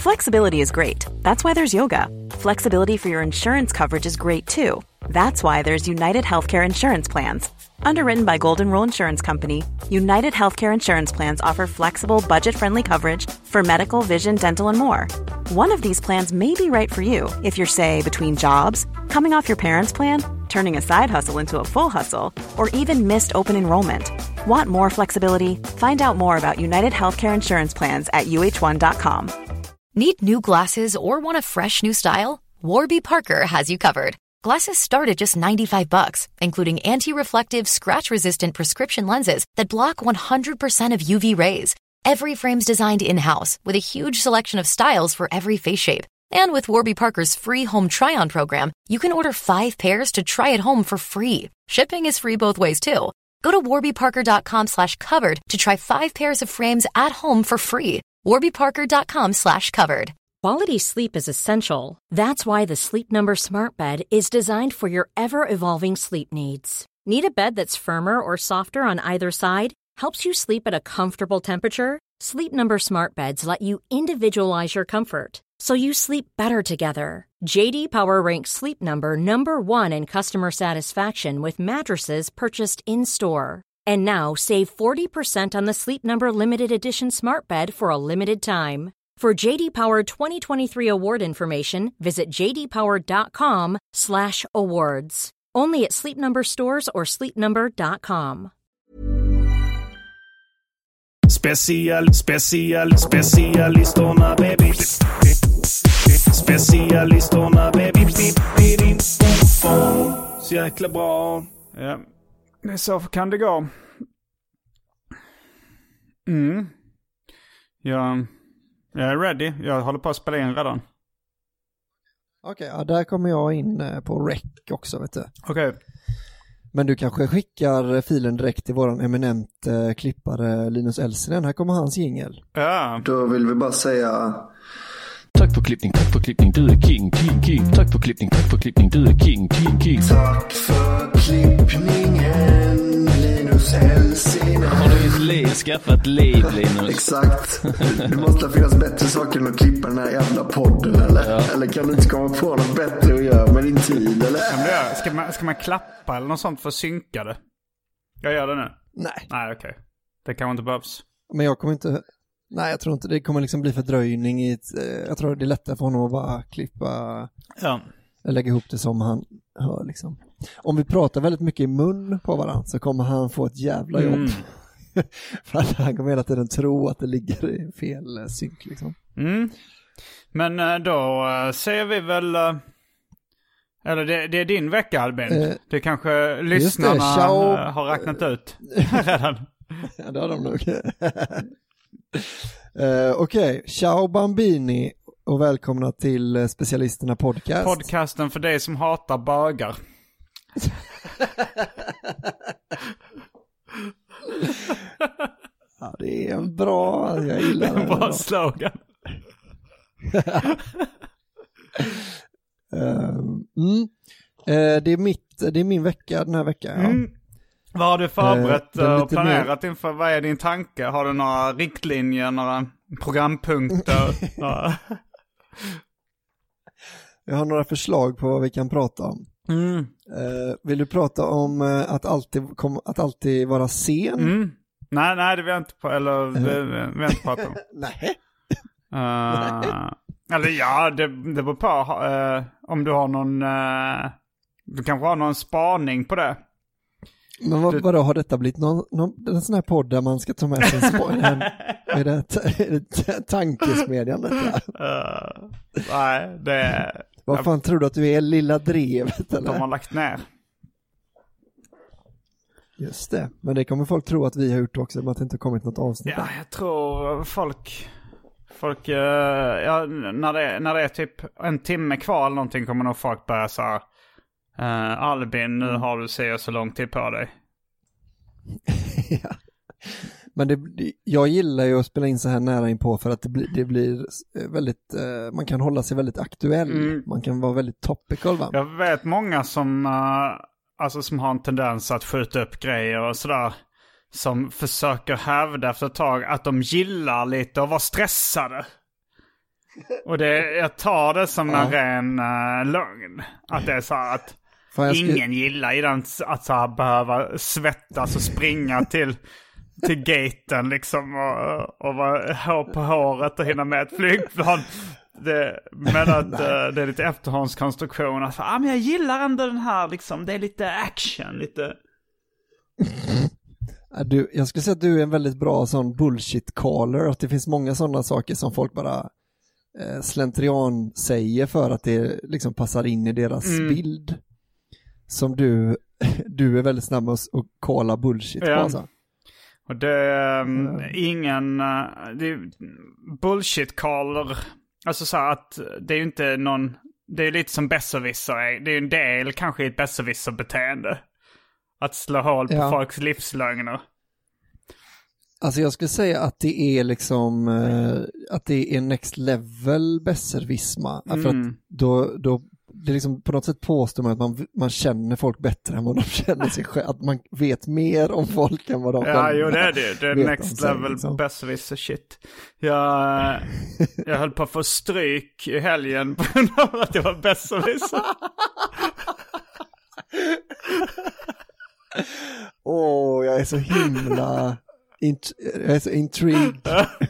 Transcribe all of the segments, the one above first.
Flexibility is great. That's why there's yoga. Flexibility for your insurance coverage is great too. That's why there's United Healthcare Insurance Plans. Underwritten by Golden Rule Insurance Company, United Healthcare Insurance Plans offer flexible, budget-friendly coverage for medical, vision, dental, and more. One of these plans may be right for you if you're, say, between jobs, coming off your parents' plan, turning a side hustle into a full hustle, or even missed open enrollment. Want more flexibility? Find out more about United Healthcare Insurance Plans at uh1.com. Need new glasses or want a fresh new style? Warby Parker has you covered. Glasses start at just $95, including anti-reflective, scratch-resistant prescription lenses that block 100% of UV rays. Every frame's designed in-house with a huge selection of styles for every face shape. And with Warby Parker's free home try-on program, you can order 5 pairs to try at home for free. Shipping is free both ways, too. Go to warbyparker.com/covered to try 5 pairs of frames at home for free. warbyparker.com/covered. Quality sleep is essential. That's why the Sleep Number Smart Bed is designed for your ever-evolving sleep needs. Need a bed that's firmer or softer on either side? Helps you sleep at a comfortable temperature? Sleep Number Smart Beds let you individualize your comfort, so you sleep better together. JD Power ranks Sleep Number #1 in customer satisfaction with mattresses purchased in-store. And now save 40% on the Sleep Number Limited Edition Smart Bed for a limited time. For JD Power 2023 award information, visit jdpower.com/awards. Only at Sleep Number stores or sleepnumber.com. Specialisterna, baby. Specialisterna, baby. Så jäkla bra. Ja, det är så kan det gå. Jag är ready. Jag håller på att spela in redan. Okej, ja, där kommer jag in på rec också, vet du. Okej. Men du kanske skickar filen direkt till våran eminent klippare Linus Elsinen. Här kommer hans jingel. Ja. Då vill vi bara säga... Tack för klippning, du är king. Tack för klippning, du är king. Tack för klippningen, Linus Elsinen. Har du ett liv, skaffat liv, Linus? Exakt. Det måste finnas bättre saker än att klippa den här jävla podden, eller? Ja. Eller kan du inte komma på något bättre att göra med din tid, eller? Ska man klappa eller något sånt för att synka det? Jag gör det nu. Nej, okej. Det kanske inte behövs. Men jag kommer inte... Nej, jag tror inte det kommer liksom bli fördröjning i jag tror det är lättare för honom att bara klippa lägga ihop det som han hör liksom. Om vi pratar väldigt mycket i mun på varandra så kommer han få ett jävla jobb. För att han kommer hela tiden tro att det ligger i fel synk liksom. Men då ser vi väl eller det är din vecka, Albin. Det kanske lyssnarna har räknat ut redan. Ja, det har de nog. Okej, ciao Bambini och välkomna till Specialisterna podcast. Podcasten för dig som hatar bögar. Ja, det är en bra, jag gillar det. Bra slogan. Det är min vecka den här veckan. Ja. Vad har du förberett och planerat inför? Vad är din tanke? Har du några riktlinjer, några programpunkter? Jag har några förslag på vad vi kan prata om. Vill du prata om att alltid vara sen? Nej, det vill jag inte på, eller det vill jag inte prata om. Nej. Eller ja, det beror på om du har någon du kanske har någon spaning på det. Men vadå, har detta blivit en sån här podd där man ska ta med sig en spaning? Är det tankesmedjan detta? Nej, det... Vad fan tror du att du är, lilla drevet? Eller? De har lagt ner. Just det, men det kommer folk tro att vi har gjort också, men att det inte har kommit något avsnitt. Ja, jag tror folk när det är typ en timme kvar eller någonting kommer nog folk börja säga Albin, nu har du så lång tid på dig. Ja. Men jag gillar ju att spela in så här nära inpå för att det blir väldigt, man kan hålla sig väldigt aktuell. Man kan vara väldigt topical, va? Jag vet många som som har en tendens att skjuta upp grejer och sådär, som försöker hävda efter ett tag att de gillar lite att vara stressade. Och jag tar det som en ren lögn. Att det är så här att ingen gillar i den att så här behöva svettas och springa till gaten liksom och vara hår på håret och hinna med ett flygplan. Men att det är lite efterhandskonstruktion. Alltså, men jag gillar ändå den här liksom, det är lite action, lite... Jag skulle säga att du är en väldigt bra sån bullshit caller, att det finns många sådana saker som folk bara slentrian säger för att det liksom passar in i deras bild. Som du är väldigt snabb med att calla bullshit på. Alltså. Och det är bullshit caller. Alltså så här att det är ju inte någon, det är lite som besserwisser. Det är ju en del kanske i ett besserwisser-beteende. Att slå hål på folks livslögner. Alltså jag skulle säga att det är liksom att det är next level besserwisma. För att då det är liksom på något sätt påstår man att man känner folk bättre än vad de känner sig själv. Att man vet mer om folk än vad de själva vet. Ja, jo det är det. Det är next level liksom. Besserwisser shit. Jag höll på att få stryk i helgen på grund av att jag var besserwisser. Jag är så himla jag är så intrigued.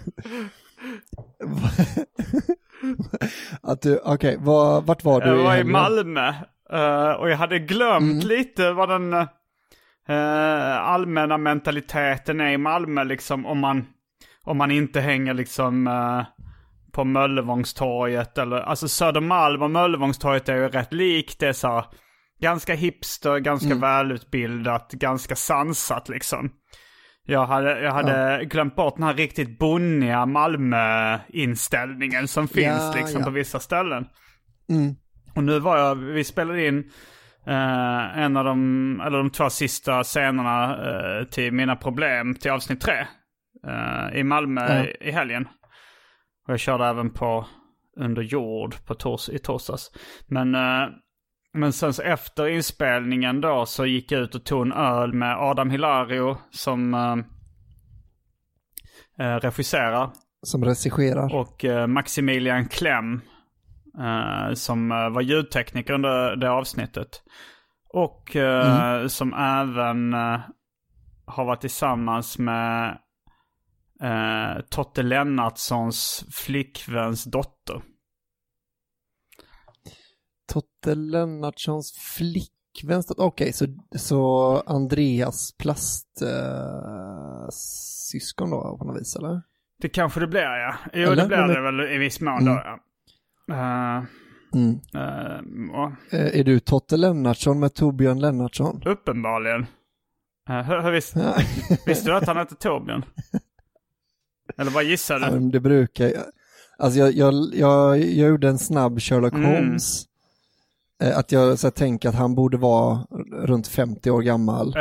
Okej, vart var du? Jag var i Malmö och jag hade glömt lite vad den allmänna mentaliteten är i Malmö liksom, om man inte hänger liksom på Möllevångstorget eller alltså Södermalm och Möllevångstorget är ju rätt likt. Det är så ganska hipster, ganska välutbildat, ganska sansat liksom. Jag hade glömt bort den här riktigt bonniga Malmö-inställningen som finns liksom på vissa ställen. Och nu vi spelade in en av de 2 sista scenerna till Mina problem till avsnitt 3 i Malmö i helgen. Och jag körde även på Under jord i torsdags. Men sen så efter inspelningen då så gick jag ut och tog en öl med Adam Hilario som regisserar. Som regisserar. Och Maximilian Klem som var ljudtekniker under det avsnittet. Och som även har varit tillsammans med Totte Lennartssons flickväns dotter. Totte Lennartssons flickvän. Okej, så Andreas syskon då på något vis, eller? Det kanske det blir, ja. Jo, eller? Det blir det väl i viss mån då, ja. Är du Totte Lennartsson med Torbjörn Lennartsson? Uppenbarligen. Visste du att han heter Torbjörn? Eller vad gissar du? Ja, det brukar... Alltså jag gjorde en snabb Sherlock Holmes. Att jag så tänker att han borde vara runt 50 år gammal.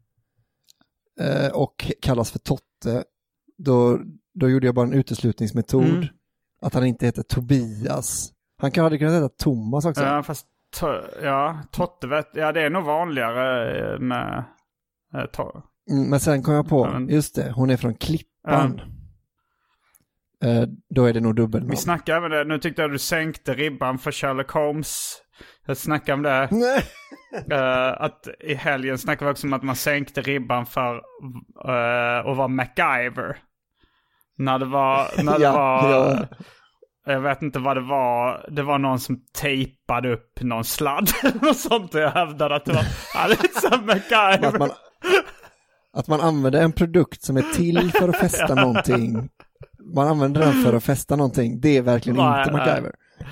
Och kallas för Totte. Då gjorde jag bara en uteslutningsmetod. Att han inte heter Tobias. Han hade kunnat heta Thomas också. Ja, fast Totte vet... Ja, det är nog vanligare med... men sen kom jag på, just det, hon är från Klippan. Då är det nog dubbelnamn. Vi snackade även det. Nu tyckte jag att du sänkte ribban för Sherlock Holmes. Jag snackade om det. Att i helgen snackade vi också om att man sänkte ribban för att vara MacGyver. När det var jag vet inte vad det var. Det var någon som tejpade upp någon sladd och sånt. Och jag hävdade att det var lite som MacGyver. Att man använder en produkt som är till för att fästa någonting. Man använder den för att fästa någonting. Det är verkligen inte MacGyver.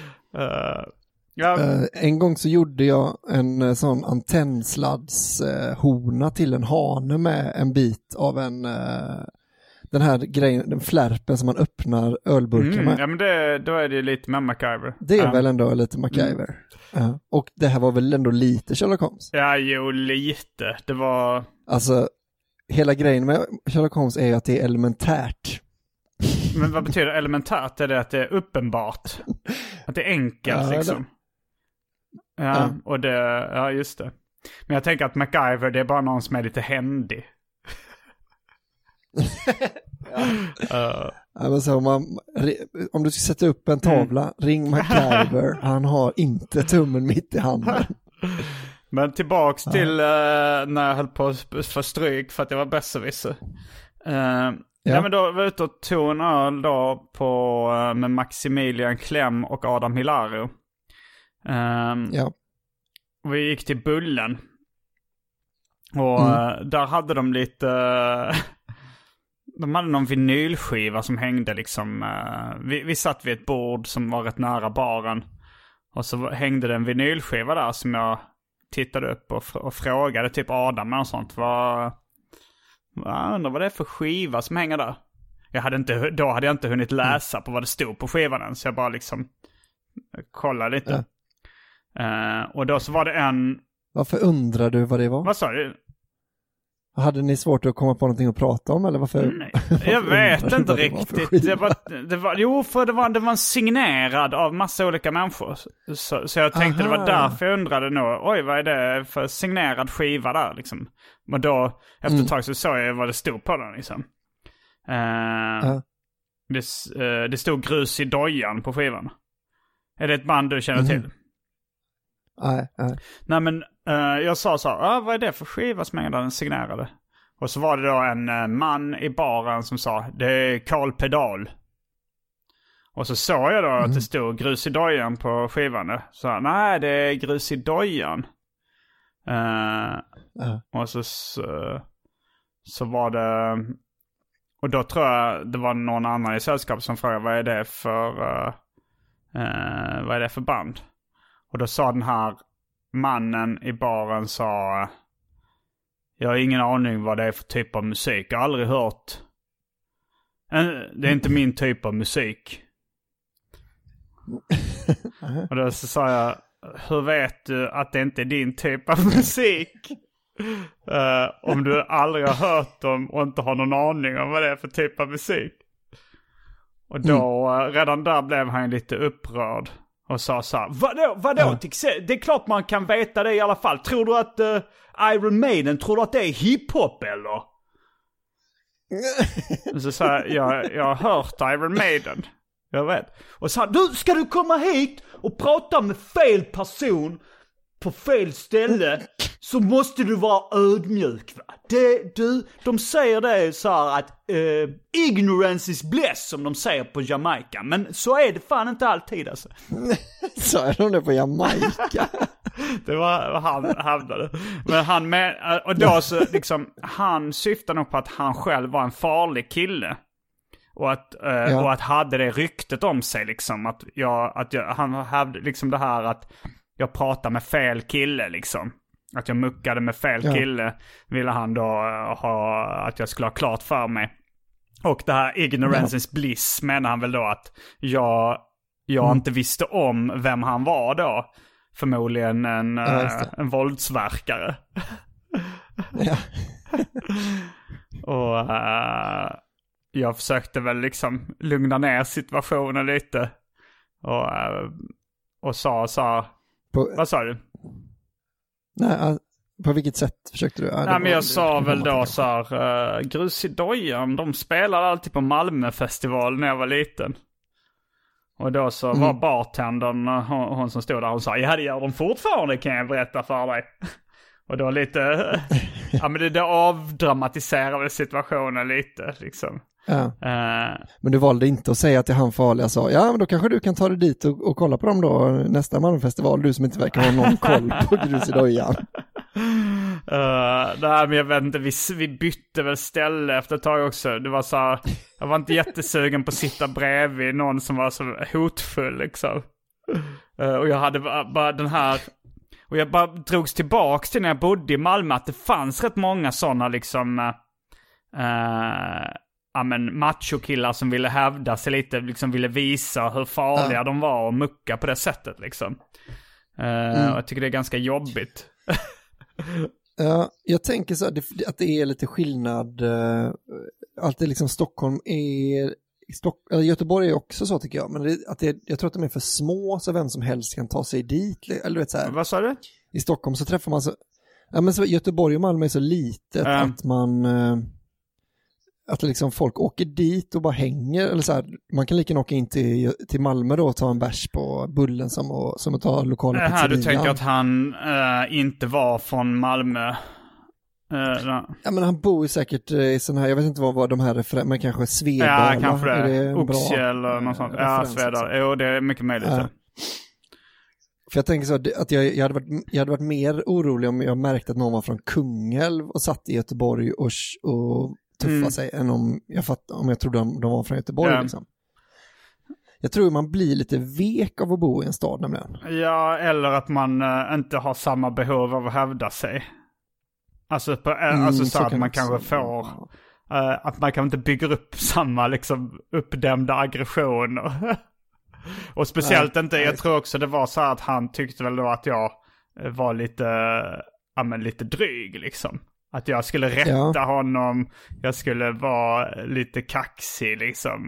En gång så gjorde jag en sån antennsladshona till en hane med en bit av den här grejen, den flärpen som man öppnar ölburkar med. Ja, men då är det lite med MacGyver. Det är väl ändå lite MacGyver. Och det här var väl ändå lite Sherlock Holmes? Ja, jo, lite. Det var... Alltså, hela grejen med Sherlock Holmes är ju att det är elementärt. Men vad betyder elementärt? Är det att det är uppenbart? Att det är enkelt liksom? Och det... Ja, just det. Men jag tänker att MacGyver, det är bara någon som är lite händig. Så om du ska sätta upp en tavla, ring MacGyver, han har inte tummen mitt i handen. Men tillbaks till när jag höll på att få stryk för att jag var besserwisser. Ja, men då var jag ute och tog en öl då med Maximilian Klem och Adam Hilario. Och vi gick till Bullen. Och där hade de lite... de hade någon vinylskiva som hängde liksom... Vi satt vid ett bord som var rätt nära baren. Och så hängde det en vinylskiva där som jag tittade upp och frågade typ Adam och sånt. Jag undrar vad det är för skiva som hänger där. Då hade jag inte hunnit läsa på vad det stod på skivan än. Så jag bara liksom kollade lite. Och då så var det en... Varför undrar du vad det var? Vad sa du? Hade ni svårt att komma på någonting att prata om eller varför? Nej, jag vet inte riktigt. Det var en signerad av massa olika människor. Så jag tänkte det var därför jag undrade nu. Oj, vad är det för signerad skiva där liksom? Men då efter ett tag så såg jag vad det stod på den liksom. Det stod Grus i dojan på skivan. Är det ett band du känner till? Nej, men jag sa så här, vad är det för skiva som hänger där den signerade? Och så var det då en man i baren som sa, det är Karl Pedal. Och så såg jag då att det stod Grus i dojan på skivan. Så nej, det är Grus i dojan. Och så var det... Och då tror jag det var någon annan i sällskap som frågade, vad är det för band? Och då sa den här mannen i baren sa, jag har ingen aning vad det är för typ av musik. Jag har aldrig hört. Det är inte min typ av musik. Och då så sa jag, hur vet du att det inte är din typ av musik? Om du aldrig har hört dem och inte har någon aning om vad det är för typ av musik. Och då, redan där blev han lite upprörd. Och sa så här, vadå? Det är klart man kan veta det i alla fall. Tror du att Iron Maiden, tror du att det är hiphop eller? Så sa jag har hört Iron Maiden. Jag vet. Och sa, ska du komma hit och prata med fel person på fel ställe så måste du vara ödmjuk, va? De säger det så här att ignorance is bliss, som de säger på Jamaica. Men så är det fan inte alltid alltså. Så är de det på Jamaica. Det var han hävdade. Men och då så liksom, han syftar nog på att han själv var en farlig kille. Och att hade det ryktet om sig liksom, han hade liksom det här att jag pratar med fel kille liksom. Att jag muckade med fel kille ville han då ha att jag skulle ha klart för mig. Och det här ignorance is bliss menar han väl då att jag inte visste om vem han var då. Förmodligen en våldsverkare. Och jag försökte väl liksom lugna ner situationen lite. Och sa så här, vad sa du? Nej, på vilket sätt försökte du? Nej, men jag sa väl då så här, Grus i dojan, de spelade alltid på Malmöfestival när jag var liten. Och då så var bartendern, hon som stod där, hon sa, ja det gör de fortfarande, kan jag berätta för dig. Och då lite, ja men det avdramatiserade situationen lite liksom. Ja. Men du valde inte att säga till han farliga, sa, ja men då kanske du kan ta dig dit och kolla på dem då nästa Malmöfestival, du som inte verkar ha någon koll på Grus i dojan. Nej, men jag vet inte, vi bytte väl ställe efter ett tag också. Det var så här, jag var inte jättesugen på att sitta bredvid någon som var så hotfull liksom. Och jag hade bara den här, och jag bara drogs tillbaks till när jag bodde i Malmö, att det fanns rätt många sådana liksom machokillar som ville hävda sig lite, liksom ville visa hur farliga de var och mucka på det sättet liksom. Och jag tycker det är ganska jobbigt. Ja, jag tänker så att det är lite skillnad. Alltid liksom Stockholm är Göteborg är också så tycker jag, men jag tror att de är för små så vem som helst kan ta sig dit, eller vet så här. Vad sa du? I Stockholm så träffar man så, ja men så Göteborg och Malmö är så litet att man att liksom folk åker dit och bara hänger, eller så här, man kan lika gärna åka in till Malmö då och ta en bärs på Bullen som att ta lokala pizzerian. Du tänker att han inte var från Malmö? Ja, men han bor ju säkert i sån här, jag vet inte vad de här men kanske Svedala. Ja, kanske det. Oxie eller något sånt. Ja, Svedala. Jo, det är mycket möjligt. För jag tänker så att jag hade varit mer orolig om jag märkte att någon var från Kungälv och satt i Göteborg och tuffa sig än om jag trodde de var från Göteborg liksom. Jag tror man blir lite vek av att bo i en stad nämligen. Ja, eller att man inte har samma behov av att hävda sig. Alltså så att man kanske får att man kanske inte bygger upp samma liksom uppdämda aggressioner. Och speciellt inte, jag tror också det var så att han tyckte väl då att jag var lite dryg liksom. Att jag skulle rätta honom, jag skulle vara lite kaxig liksom.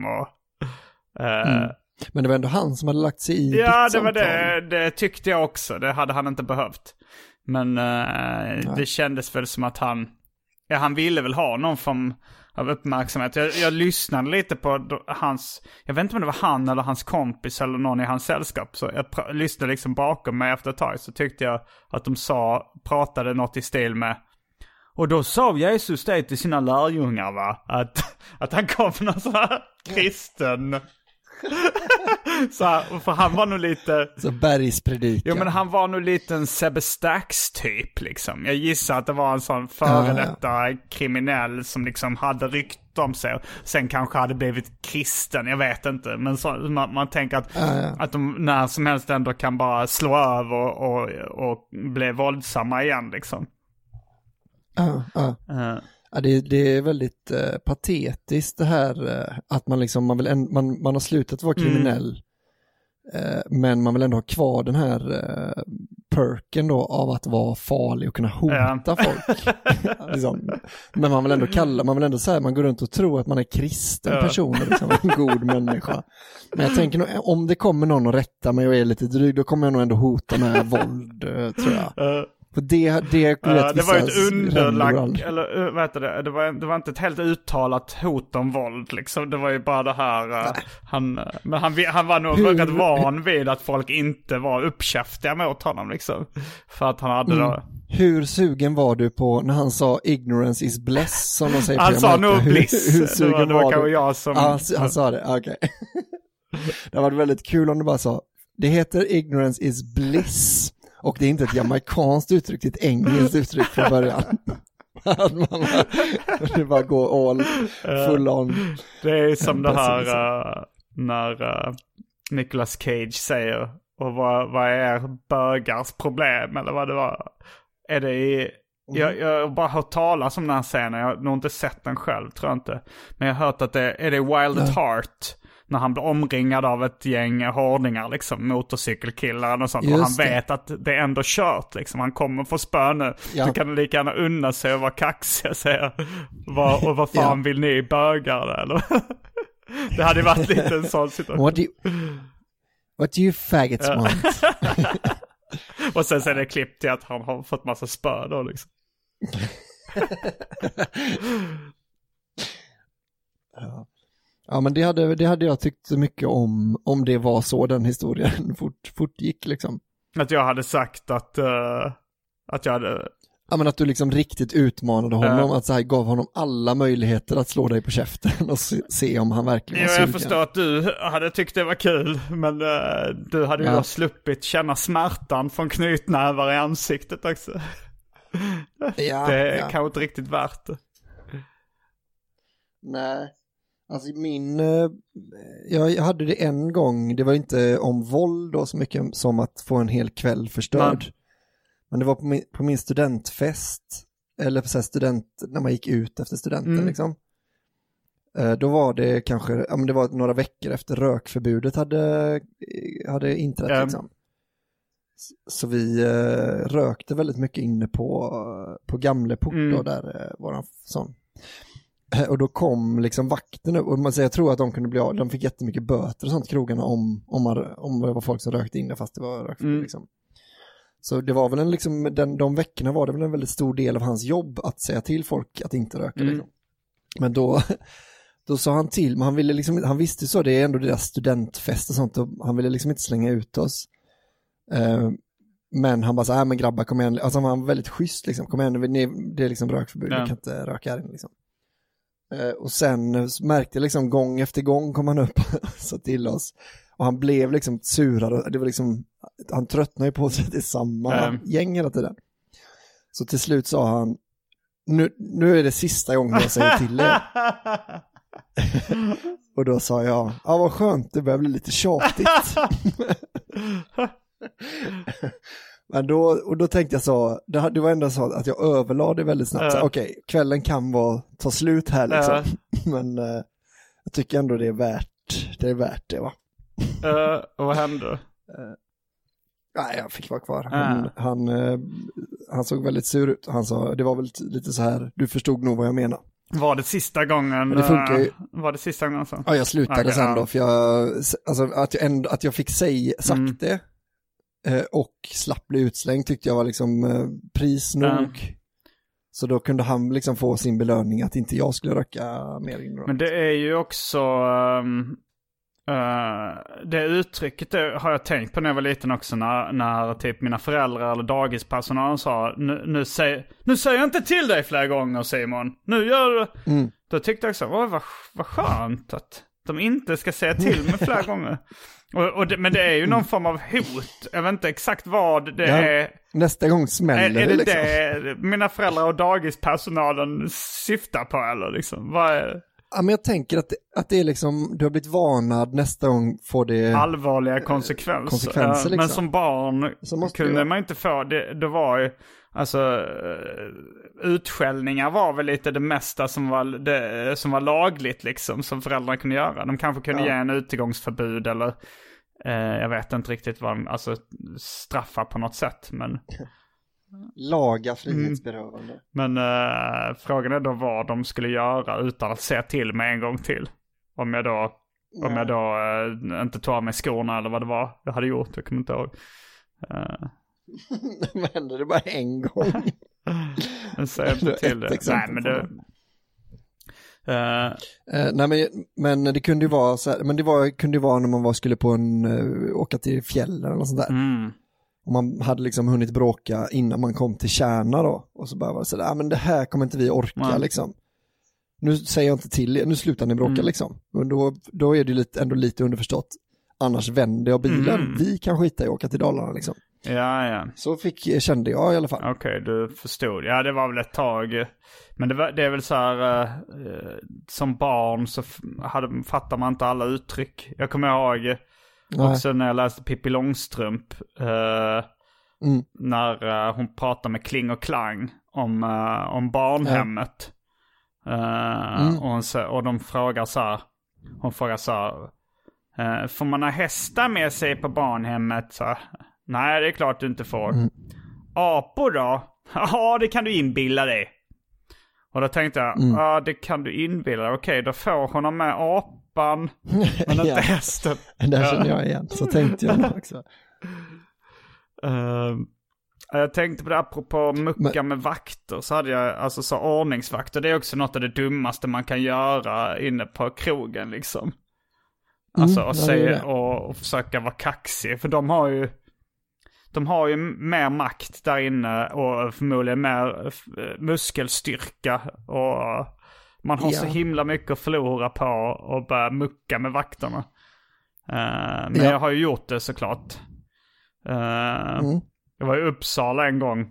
Men det var ändå han som hade lagt sig i. Ja, det var det tyckte jag också. Det hade han inte behövt. Men det kändes väl som att han ville väl ha någon form av uppmärksamhet. Jag lyssnade lite på hans, jag vet inte om det var han eller hans kompis eller någon i hans sällskap. Så jag lyssnade liksom bakom mig efter ett tag, så tyckte jag att de pratade något i stil med: och då sa Jesus det till sina lärjungar, va? Att han kom från någon sån här kristen. Så här, för han var nog lite så bergspredikan. Jo, men han var nog lite en Sebbe Stax typ liksom. Jag gissar att det var en sån före detta kriminell som liksom hade rykte om sig. Sen kanske hade blivit kristen, jag vet inte. Men så, man tänker att de när som helst ändå kan bara slå över och bli våldsamma igen liksom. Ja, det är väldigt patetiskt det här att man liksom man har slutat vara kriminell men man vill ändå ha kvar den här perken då av att vara farlig och kunna hota folk. Liksom. Men man vill ändå säga, man går runt och tror att man är kristen person och liksom en god människa. Men jag tänker nog, om det kommer någon att rätta mig och är lite dryg, då kommer jag nog ändå hota med våld, tror jag. För det var ett underlag, eller vad heter det? Det var inte ett helt uttalat hot om våld liksom. Det var ju bara det här han var nog rätt van vid att folk inte var uppkäftiga mot honom liksom. För att han hade då... Hur sugen var du på när han sa ignorance is bliss, som de säger? Han sa nog bliss. Hur sugen det var kanske jag som... han sa det, okej. Det var väldigt kul om du bara sa: det heter ignorance is bliss. Och det är inte ett jamaicanskt uttryck, det är ett engelskt uttryck från början. Det bara går all full on. Det är som det här när Nicolas Cage säger: och vad är bögars problem? Eller vad det var. Är det jag har bara hört talas om den här scenen. Jag har nog inte sett den själv, tror jag inte. Men jag har hört att är det Wild at Heart, när han blir omringad av ett gäng hårdningar liksom, motorcykelkillar och sånt. Just och han vet att det är ändå kört liksom. Han kommer få spö nu. Du kan lika gärna unna sig och vara kaxig och säga: vad fan vill ni bögar eller? Det hade varit lite en sån situation. What do you faggots want? Och sen är det klipp till att han har fått massa spö då liksom. Ja, men det hade jag tyckt mycket om det var så den historien fort gick liksom. Att jag hade sagt att jag hade... Ja, men att du liksom riktigt utmanade honom, att så här gav honom alla möjligheter att slå dig på käften och se om han verkligen var sugen. Jag förstår att du hade tyckt det var kul, men du hade ju då sluppit känna smärtan från knytnävar i ansiktet också. Det är kanske inte riktigt värt det. Nej. Alltså jag hade det en gång, det var inte om våld då så mycket som att få en hel kväll förstörd. Men det var på min studentfest, eller på så här när man gick ut efter studenten liksom. Då var det kanske, det var några veckor efter rökförbudet hade inträtt liksom. Så vi rökte väldigt mycket inne på Gamleport då, där var en sån. Och då kom liksom vakten upp, och jag tror att de kunde bli av, de fick jättemycket böter och sånt, krogarna, om det var folk som rökte inne fast det var rökförbud liksom. Så det var väl de veckorna var det väl en väldigt stor del av hans jobb att säga till folk att inte röka liksom. Men då sa han till, men han ville liksom, han visste så, det är ändå deras studentfest och sånt, och han ville liksom inte slänga ut oss. Men han bara så här, men grabbar kom igen, alltså han var väldigt schysst liksom, kom igen, det är liksom rökförbud, vi kan inte röka här inne liksom. Och sen märkte jag liksom gång efter gång kom han upp så till oss, och han blev liksom surad, det var liksom, han tröttnade ju på sig till samma gäng hela tiden. Så till slut sa han, nu är det sista gången jag säger till er. Och då sa jag, ja vad skönt, det börjar bli lite tjatigt. Men då tänkte jag så, det var ändå så att jag överlade väldigt snabbt. Okej, kvällen kan ta slut här liksom. Men jag tycker ändå det är värt det va. Och vad hände? Nej, jag fick vara kvar. Han såg väldigt sur ut. Han sa, det var väl lite så här, du förstod nog vad jag menar. Var det sista gången? Men det funkar ju. Var det sista gången så? Ja, jag slutade sen då, för att jag fick sagt det och slapp bli utslängd tyckte jag var liksom pris nog. Så då kunde han liksom få sin belöning att inte jag skulle röka mer in. Men det är ju också det uttrycket har jag tänkt på när jag var liten också, när typ mina föräldrar eller dagispersonal sa nu säger jag inte till dig flera gånger Simon, nu gör du. Då tyckte jag också, vad skönt att de inte ska säga till mig flera gånger. Men det är ju någon form av hot. Jag vet inte exakt vad det är. Nästa gång smäller är det liksom. Det mina föräldrar och dagispersonalen syftar på eller liksom? Vad är... Ja, men jag tänker att det är liksom, du har blivit varnad, nästa gång får det allvarliga konsekvenser liksom. Men som barn kunde man inte få det var ju, alltså utskällningar var väl lite det mesta som var lagligt liksom, som föräldrarna kunde göra. De kanske kunde ge en utegångsförbud eller jag vet inte riktigt vad, alltså straffa på något sätt, men laga frihetsberövande. Men frågan är då vad de skulle göra utan att säga till mig en gång till. Om jag då inte tog av mig skorna eller vad det var jag hade gjort, jag kommer inte ihåg. Men hände det bara en gång? Men säg inte till det. Nej, men det... nej men det kunde ju vara så här, men kunde ju vara när man skulle på åka till fjällen eller något sånt där. Och man hade liksom hunnit bråka innan man kom till Kärna då. Och så bara var det så där, men det här kommer inte vi orka liksom. Nu säger jag inte till er, nu slutar ni bråka liksom. Och då är det ändå lite underförstått. Annars vänder jag bilen, vi kan skita i att åka till Dalarna liksom. Ja. Så kände jag i alla fall. Okej, du förstod. Ja, det var väl ett tag. Men det är väl så här, som barn så fattar man inte alla uttryck. Jag kommer ihåg också när jag läste Pippi Långstrump, när hon pratar med Kling och Klang om barnhemmet. Och de frågar så här, hon frågar så här, får man ha hästar med sig på barnhemmet? Så, nej, det är klart du inte får. Apor då? Ja, det kan du inbilla dig. Och då tänkte jag, ja, det kan du inbilla dig. Okej, då får hon ha med apan, men inte hästen. Där känner jag igen, så tänkte jag också. Jag tänkte på det, apropå mucka med vakter, så hade jag alltså så ordningsvakter. Det är också något av det dummaste man kan göra inne på krogen liksom. Alltså och försöka vara kaxig, för de har ju mer makt där inne och förmodligen mer muskelstyrka, och man har så himla mycket att förlora på och börja mucka med vakterna. Men jag har ju gjort det såklart. Jag var i Uppsala en gång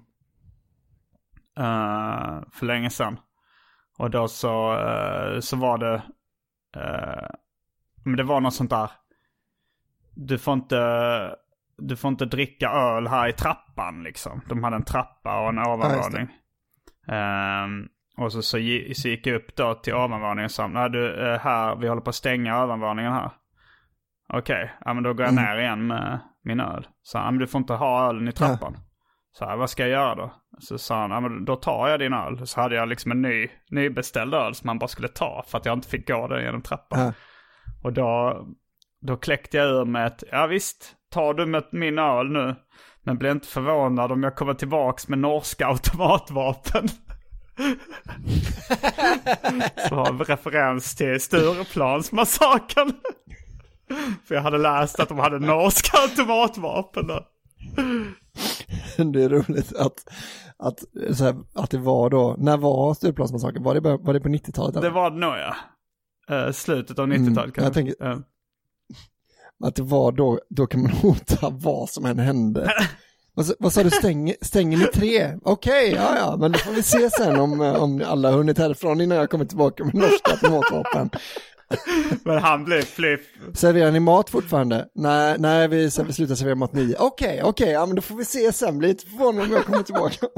för länge sedan. Och då så var det men det var något sånt där, du får inte dricka öl här i trappan liksom. De hade en trappa och en ovanvåning. Och så gick jag upp då till ovanvåningen och sa, här, vi håller på att stänga ovanvåningen här. Okej, ja, men då går jag ner igen med min öl. Så men du får inte ha ölen i trappan. Så vad ska jag göra då? Så sa han, ja, men då tar jag din öl. Så hade jag liksom en nybeställd öl som man bara skulle ta för att jag inte fick gå den genom trappan. Och då kläckte jag ur med ett, ja visst, tar du med min öl nu, men blir inte förvånad om jag kommer tillbaks med norska automatvapen. Så har vi referens till Stureplansmassakern. För jag hade läst att de hade norska automatvapen då. Det är roligt att det var då, när var Stureplansmassakern? Var det på 90-talet? Eller? Det var det nog, ja. Slutet av 90-talet kanske. Jag tänker att det var då kan man hota vad som än hände. Vad sa du, stänger ni 3? Okej, ja, men då får vi se sen om alla har hunnit härifrån innan jag kommer tillbaka med norska automatvapen. Men han blev flipp. Serverar ni mat fortfarande? Nej, vi slutar servera mat 9. Okej, ja, men då får vi se sen. Blir lite förvånad om jag kommer tillbaka.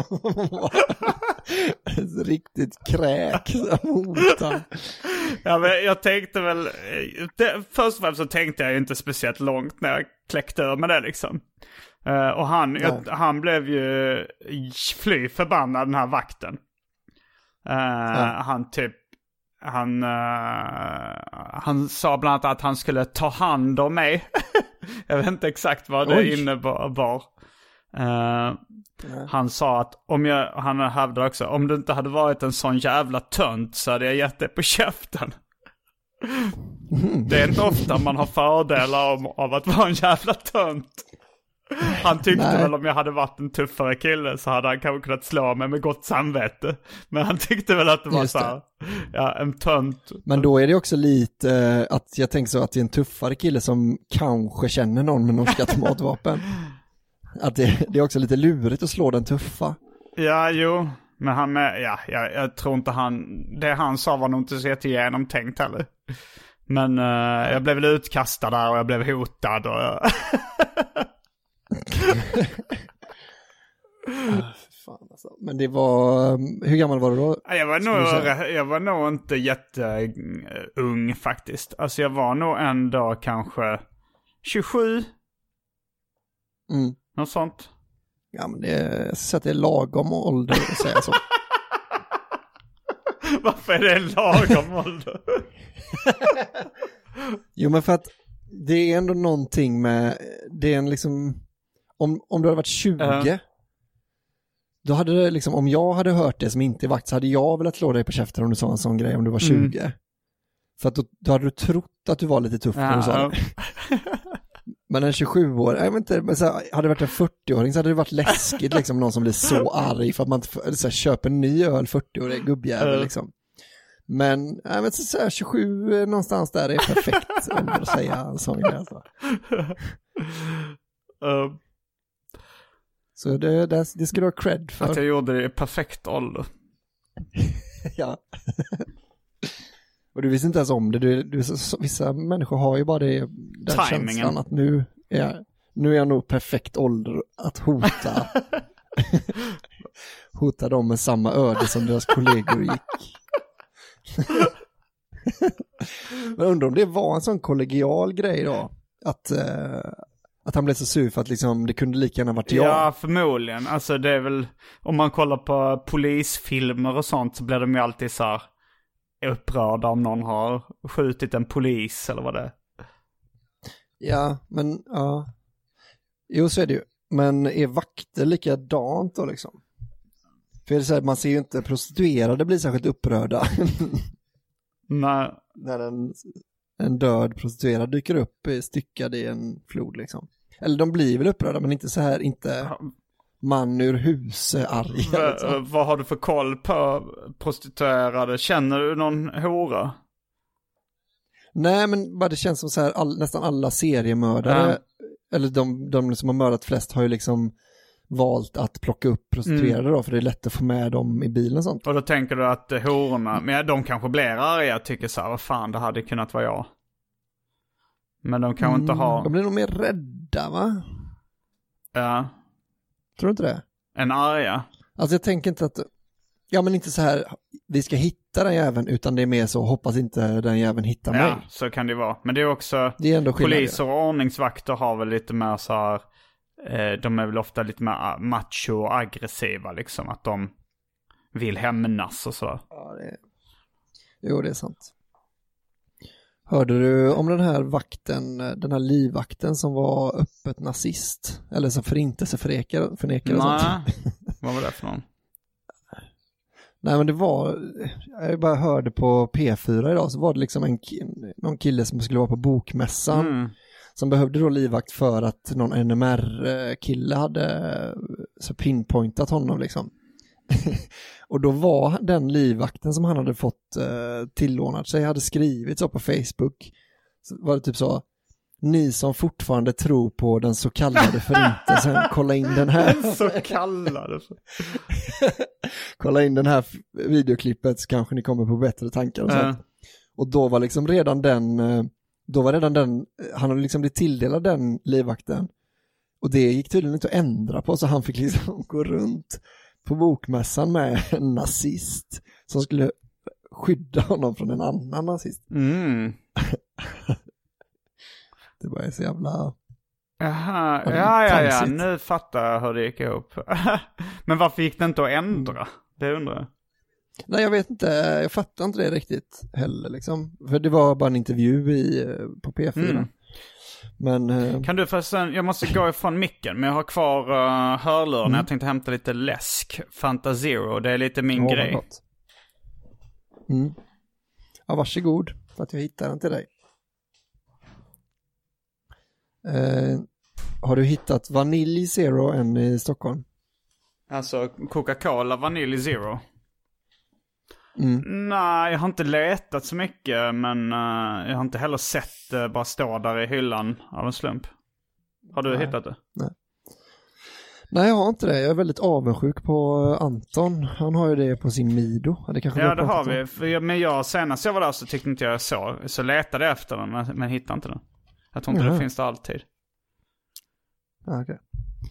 Riktigt kräk. Ja, men jag tänkte väl... Först och främst så tänkte jag inte speciellt långt när jag kläckte ur med det liksom. Och han blev ju fly förbannad, den här vakten. Han sa bland annat att han skulle ta hand om mig. Jag vet inte exakt vad det innebar. Han sa att han hävdade också, om du inte hade varit en sån jävla tönt så hade jag gett dig på käften. Det är inte ofta man har fördelar av att vara en jävla tönt. Han tyckte väl om jag hade varit en tuffare kille så hade han kanske kunnat slå mig med gott samvete. Men han tyckte väl att det var så här, en tönt. Men då är det också lite att jag tänker så att det är en tuffare kille som kanske känner någon med norska automatvapen. Att det är också lite lurigt att slå den tuffa. Ja, jo. Men jag tror inte det han sa var nog inte så genomtänkt heller. Men jag blev väl utkastad där och jag blev hotad och... Fan alltså. Men det var... Hur gammal var du då? Jag var nog inte jätteung faktiskt. Alltså jag var nog ändå kanske 27. Något sånt. Ja, men jag ska säga att det är lagom ålder att säga så. Varför är det en lagom ålder? Jo, men för att det är ändå någonting med... Det är en liksom... Om du hade varit 20... Då hade det liksom... Om jag hade hört det som inte är vakt så hade jag velat slå dig på käften om du sa en sån grej om du var 20. För att då hade du trott att du var lite tuff när du sa det. Men en 27-år, jag vet inte, men så hade det varit en 40-åring så hade det varit läskigt liksom, någon som blir så arg för att man så köper en ny öl 40-årig gubbjävel liksom. Men jag vet så här, 27 någonstans där är perfekt om jag säga en sån grej alltså. Så det ska du ha cred för. Att jag gjorde det i perfekt ålder. Ja. Och du visste inte ens om det. Vissa människor har ju bara den känslan att nu är jag nog perfekt ålder att hota dem med samma öde som deras kollegor gick. Men undrar om det var en sån kollegial grej då. Att han blev så sur för att liksom, det kunde lika gärna varit jag. Ja, förmodligen. Alltså det är väl, om man kollar på polisfilmer och sånt så blir de ju alltid så här upprörda om någon har skjutit en polis eller vad det är. Ja, men ja. Jo, så är det ju. Men är vakter likadant då liksom? För det är så här, man ser ju inte prostituerade bli särskilt upprörda. Nej. När en död prostituerad dyker upp styckad i en flod liksom. Eller de blir väl upprörda, men inte så här, inte man ur huset arg. Liksom. Vad har du för koll på prostituerade? Känner du någon hora? Nej, men bara det känns som så här, nästan alla seriemördare, eller de som har mördat flest har ju liksom valt att plocka upp prostituerade då, för det är lätt att få med dem i bilen och sånt. Och då tänker du att hororna, men de kanske blir arga, tycker så här, vad fan, det hade kunnat vara jag. Men de kanske inte har... De blir nog mer rädda, va? Ja. Tror du inte det? En arga? Alltså jag tänker inte att... Ja, men inte så här, vi ska hitta den jäveln, utan det är mer så, hoppas inte den jäveln hittar mig. Ja, så kan det vara. Men det är också... Det är ändå poliser och ordningsvakter har väl lite mer så här... De är väl ofta lite mer macho och aggressiva liksom, att de vill hämnas och så. Ja, Jo, det är sant. Hörde du om den här vakten, den här livvakten som var öppet nazist? Eller som förintelseförnekare och sånt? Nej, vad var det för någon? Nej, men det var, jag bara hörde på P4 idag, så var det liksom någon kille som skulle vara på bokmässan som behövde då livvakt för att någon NMR-kille hade så pinpointat honom liksom. Och då var den livvakten som han hade fått tillånat sig, hade skrivit så på Facebook, så var det typ så: ni som fortfarande tror på den så kallade förintelsen, kolla in den här. Den så kallade. Kolla in den här videoklippet så kanske ni kommer på bättre tankar och sånt. Och då var liksom redan den, han hade liksom blivit tilldelad den livvakten. Och det gick tydligen inte att ändra på, så han fick liksom gå runt på bokmässan med en nazist som skulle skydda honom från en annan nazist. Det var så jävla... Jaha, ja, nu fattar jag hur det gick ihop. Men varför gick det inte att ändra? Det undrar jag. Nej, jag vet inte. Jag fattar inte det riktigt heller liksom. För det var bara en intervju på P4. Men... Kan du förresten, jag måste gå ifrån micken, men jag har kvar hörlurarna. Jag tänkte hämta lite läsk. Fanta Zero, det är lite min grej. Ja, varsågod för att jag hittar den till dig. Har du hittat Vanilj Zero än i Stockholm? Alltså Coca-Cola Vanilj Zero? Nej, jag har inte letat så mycket, men jag har inte heller sett det bara stå där i hyllan av en slump. Har du hittat det? Nej, jag har inte det. Jag är väldigt avundsjuk på Anton. Han har ju det på sin Mido. Det har vi. Men senast jag var där så tyckte inte jag så letade jag efter den, men hittade inte den. Jag tror inte det finns det alltid. Okej.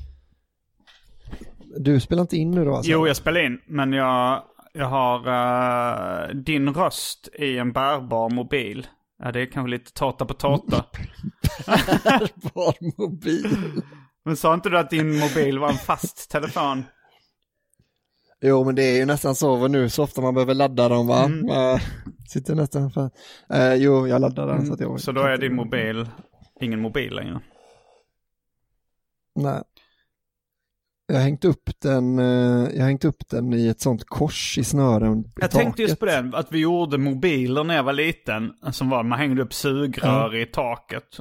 Du spelar inte in nu då? Alltså? Jo, jag spelar in. Men jag har din röst i en bärbar mobil. Ja, det är kanske lite tårta på tårta. Bärbar mobil? Men sa inte du att din mobil var en fast telefon? Jo, men det är ju nästan så nu så ofta man behöver ladda dem, va? Sitter nästan för... Jo, jag laddar den. Så då är din mobil ingen mobil längre? Nej. Jag har hängt upp den i ett sånt kors i snören på Jag tänkte just på det, att vi gjorde mobiler när jag var liten. Som var, man hängde upp sugrör i taket.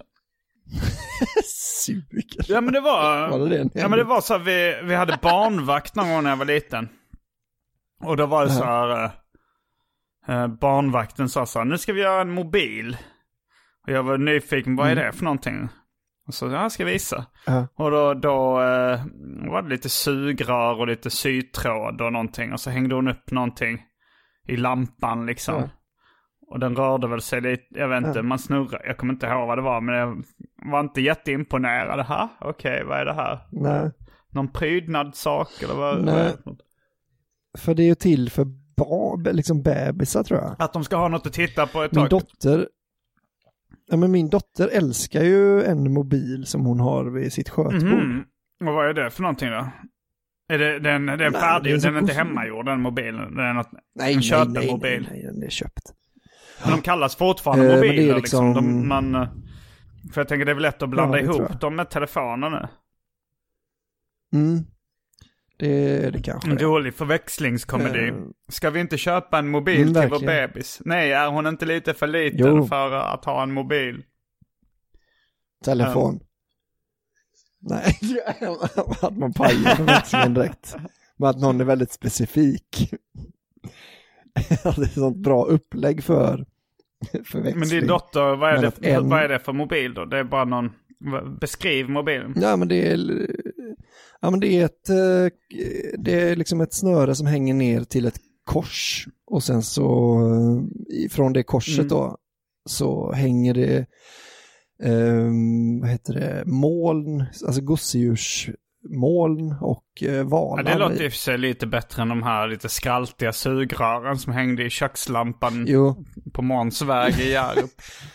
Sugrör? Ja, men det var så att vi hade barnvakt någon gång när jag var liten. Och då var det så här... barnvakten sa så här: nu ska vi göra en mobil. Och jag var nyfiken, vad är det för någonting? Och så, jag ska visa. Och då var det lite sugrör och lite sytråd och någonting. Och så hängde hon upp någonting i lampan liksom. Och den rörde väl sig lite, jag vet inte, man snurrade. Jag kommer inte ihåg vad det var, men jag var inte jätteimponerad. Okej, vad är det här? Nej. Någon prydnadssak eller vad? Nej. För det är ju till för liksom bebisar, tror jag. Att de ska ha något att titta på ett tag. Min dotter älskar ju en mobil som hon har vid sitt skötbord. Och vad är det för någonting då? Är den färdig? Den är inte hemmagjord, den mobilen? Det är något, en köpemobil? Nej, den är köpt. Men de kallas fortfarande mobiler liksom. För jag tänker det är väl lätt att blanda ihop dem med telefonerna. Det kanske en dålig förväxlingskomedi. Ska vi inte köpa en mobil till vår bebis? Nej, är hon inte lite för liten för att ha en mobil? Telefon. Nej, att man pajar förväxlingen direkt. Men att någon är väldigt specifik. Det är ett sånt bra upplägg för förväxling. Men din dotter, vad är det för mobil då? Det är bara någon... Beskriv mobilen. Ja, men det är liksom ett snöre som hänger ner till ett kors. Och sen så från det korset då så hänger det moln, alltså gosedjursmoln och valar. Ja, det låter ju för sig lite bättre än de här lite skraltiga sugrören som hängde i kökslampan på Månsväg i Hjärup.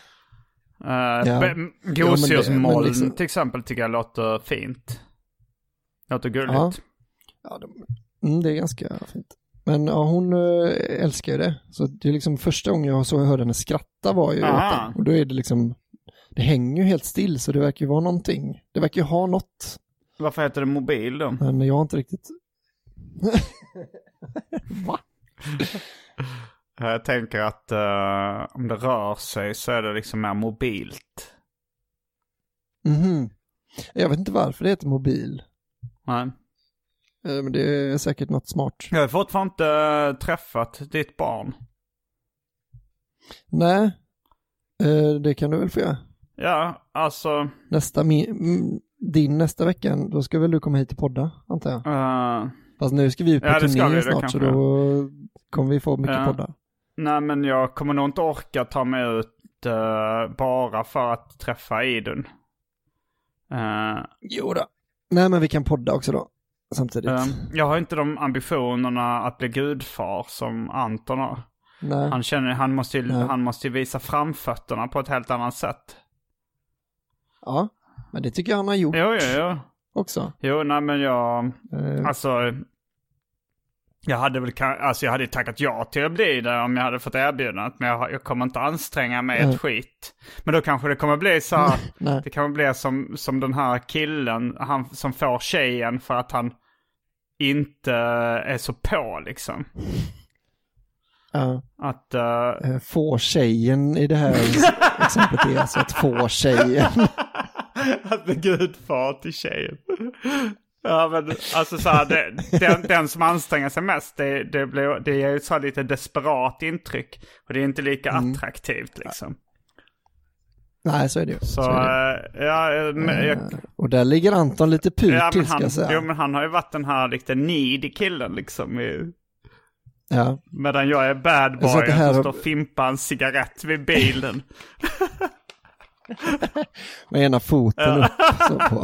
Gosedjursmoln liksom... till exempel tycker jag låter fint. Låter gulligt. Det är ganska fint. Men hon älskar ju det. Så det är liksom första gången jag hörde henne skratta var ju åtta. Och då är det liksom, det hänger ju helt still, så det verkar ju vara någonting. Det verkar ju ha något. Varför heter det mobil då? Men jag har inte riktigt... Va? Jag tänker att om det rör sig så är det liksom mer mobilt. Jag vet inte varför det heter mobil. Nej. Men det är säkert något smart. Jag har fortfarande inte träffat ditt barn. Nej, det kan du väl få göra. Ja, alltså... Din nästa vecka, då ska väl du komma hit till podda, antar jag. Fast nu ska vi på turné snart, så då kommer vi få mycket poddar. Nej, men jag kommer nog inte orka ta mig ut bara för att träffa Idun. Jo då. Nej, men vi kan podda också då, samtidigt. Jag har inte de ambitionerna att bli gudfar som Anton har. Nej. Han måste visa framfötterna på ett helt annat sätt. Ja, men det tycker jag han har gjort. Jo. Också. Jo, nej men jag... Jag hade tackat ja till att bli det om jag hade fått erbjudandet. Men jag kommer inte anstränga mig ett skit. Men då kanske det kommer bli så... Det kommer bli som den här killen. Han som får tjejen för att han inte är så på liksom. Att få tjejen i det här exemplet är alltså att få tjejen. Att bli gudfar till tjejen. Ja, men alltså så här, den som anstränger sig mest, det är ju så lite desperat intryck. Och det är inte lika attraktivt liksom. Nej, så är det ju. Och där ligger Anton lite till, ska jag säga. Jo, men han har ju varit den här lite needy killen liksom. Ja. Medan jag är bad boy som står och fimpar en cigarett vid bilen. Med ena foten upp så på.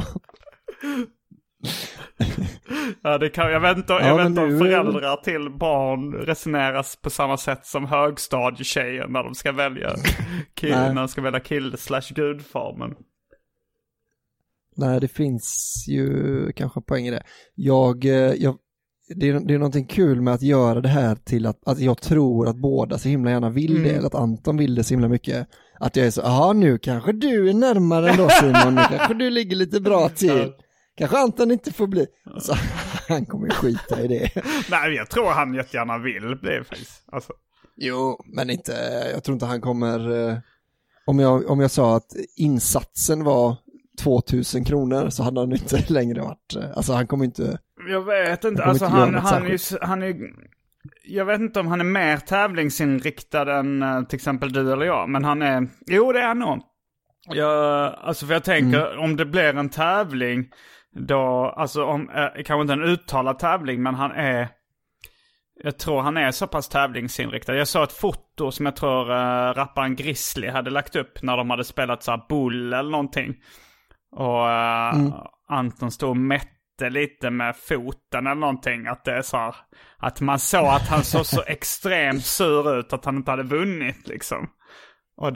Ja, jag vet inte om föräldrar till barn resoneras på samma sätt som högstadietjejer när de ska välja kille/gudfar. Men... Nej, det finns ju kanske poäng i det. Det är någonting kul med att göra det här till att jag tror att båda så himla gärna vill det, eller att Anton vill det så himla mycket. Att jag är så, nu kanske du är närmare ändå, Simon, nu kanske du ligger lite bra till. Kanske Anton inte får bli. Alltså, han kommer skita i det. Nej, jag tror han jättegärna vill bli faktiskt. Alltså. Jo, men inte, jag tror inte han kommer... Om jag sa att insatsen var 2000 kronor så hade han inte längre varit... Alltså han kommer inte... Jag vet inte, alltså han är... Jag vet inte om han är mer tävlingsinriktad än till exempel du eller jag. Men han är... Jo, det är han nog. Alltså för jag tänker, om det blir en tävling... Då, alltså kanske inte en uttalad tävling, men jag tror han är så pass tävlingsinriktad. Jag såg ett foto som jag tror rapparen Grizzly hade lagt upp när de hade spelat så här bull eller någonting. Och Anton stod och mätte lite med foten eller någonting. Att det är så här, att man såg att han såg så extremt sur ut att han inte hade vunnit liksom. Och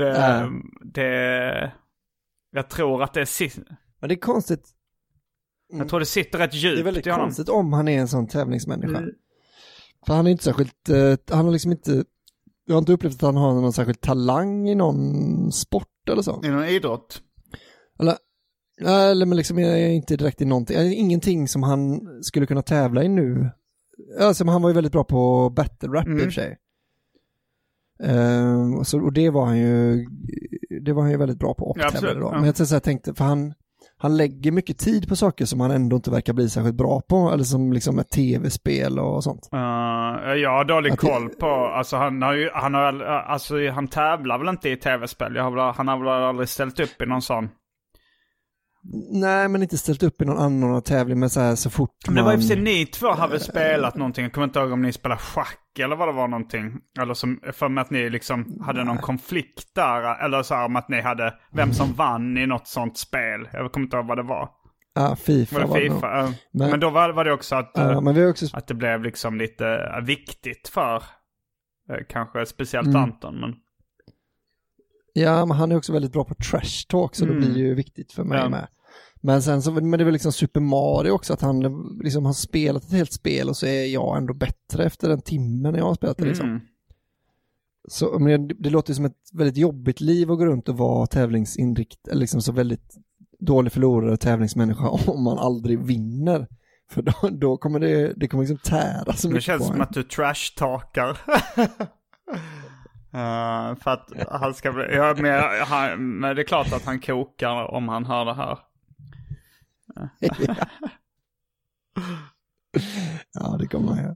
jag tror att det är... Men det är konstigt. Jag tror det sitter rätt djupt. Det är väldigt konstigt om han är en sån tävlingsmänniska. För han är inte särskilt... han har liksom inte... Jag har inte upplevt att han har någon särskild talang i någon sport eller så. I någon idrott? Eller men liksom inte direkt i någonting. Ingenting som han skulle kunna tävla i nu. Alltså, han var ju väldigt bra på battle rap i och för sig. Och det var han ju väldigt bra på. Men jag tänkte, för han lägger mycket tid på saker som han ändå inte verkar bli särskilt bra på. Eller som liksom ett tv-spel och sånt. Jag har dålig koll på... Alltså han tävlar väl inte i tv-spel. Han har väl aldrig ställt upp i någon sån... Nej, men inte ställt upp i någon annan tävling. Men så fort man... Det var ju för sig ni två har väl spelat någonting. Jag kommer inte ihåg om ni spelade schack eller vad det var någonting. Eller för mig att ni liksom hade någon konflikt där. Eller så här om att ni hade vem som vann i något sånt spel. Jag kommer inte ihåg vad det var. Ja, FIFA var det FIFA? Men då var det också att, att det blev liksom lite viktigt för kanske speciellt Anton. Men... Ja, men han är också väldigt bra på trash talk, så då blir det ju viktigt för mig med. Men sen så, men det är väl liksom Super Mario också, att han liksom har spelat ett helt spel och så är jag ändå bättre efter en timme när jag har spelat det liksom. Så men det låter som ett väldigt jobbigt liv att gå runt och vara tävlingsinriktad, eller liksom så väldigt dålig förlorare och tävlingsmänniska om man aldrig vinner. För då kommer det kommer liksom tära så mycket. Det känns som att du trash-talkar. För att han ska bli... men det är klart att han kokar om han hör det här. Ja, det kommer han göra.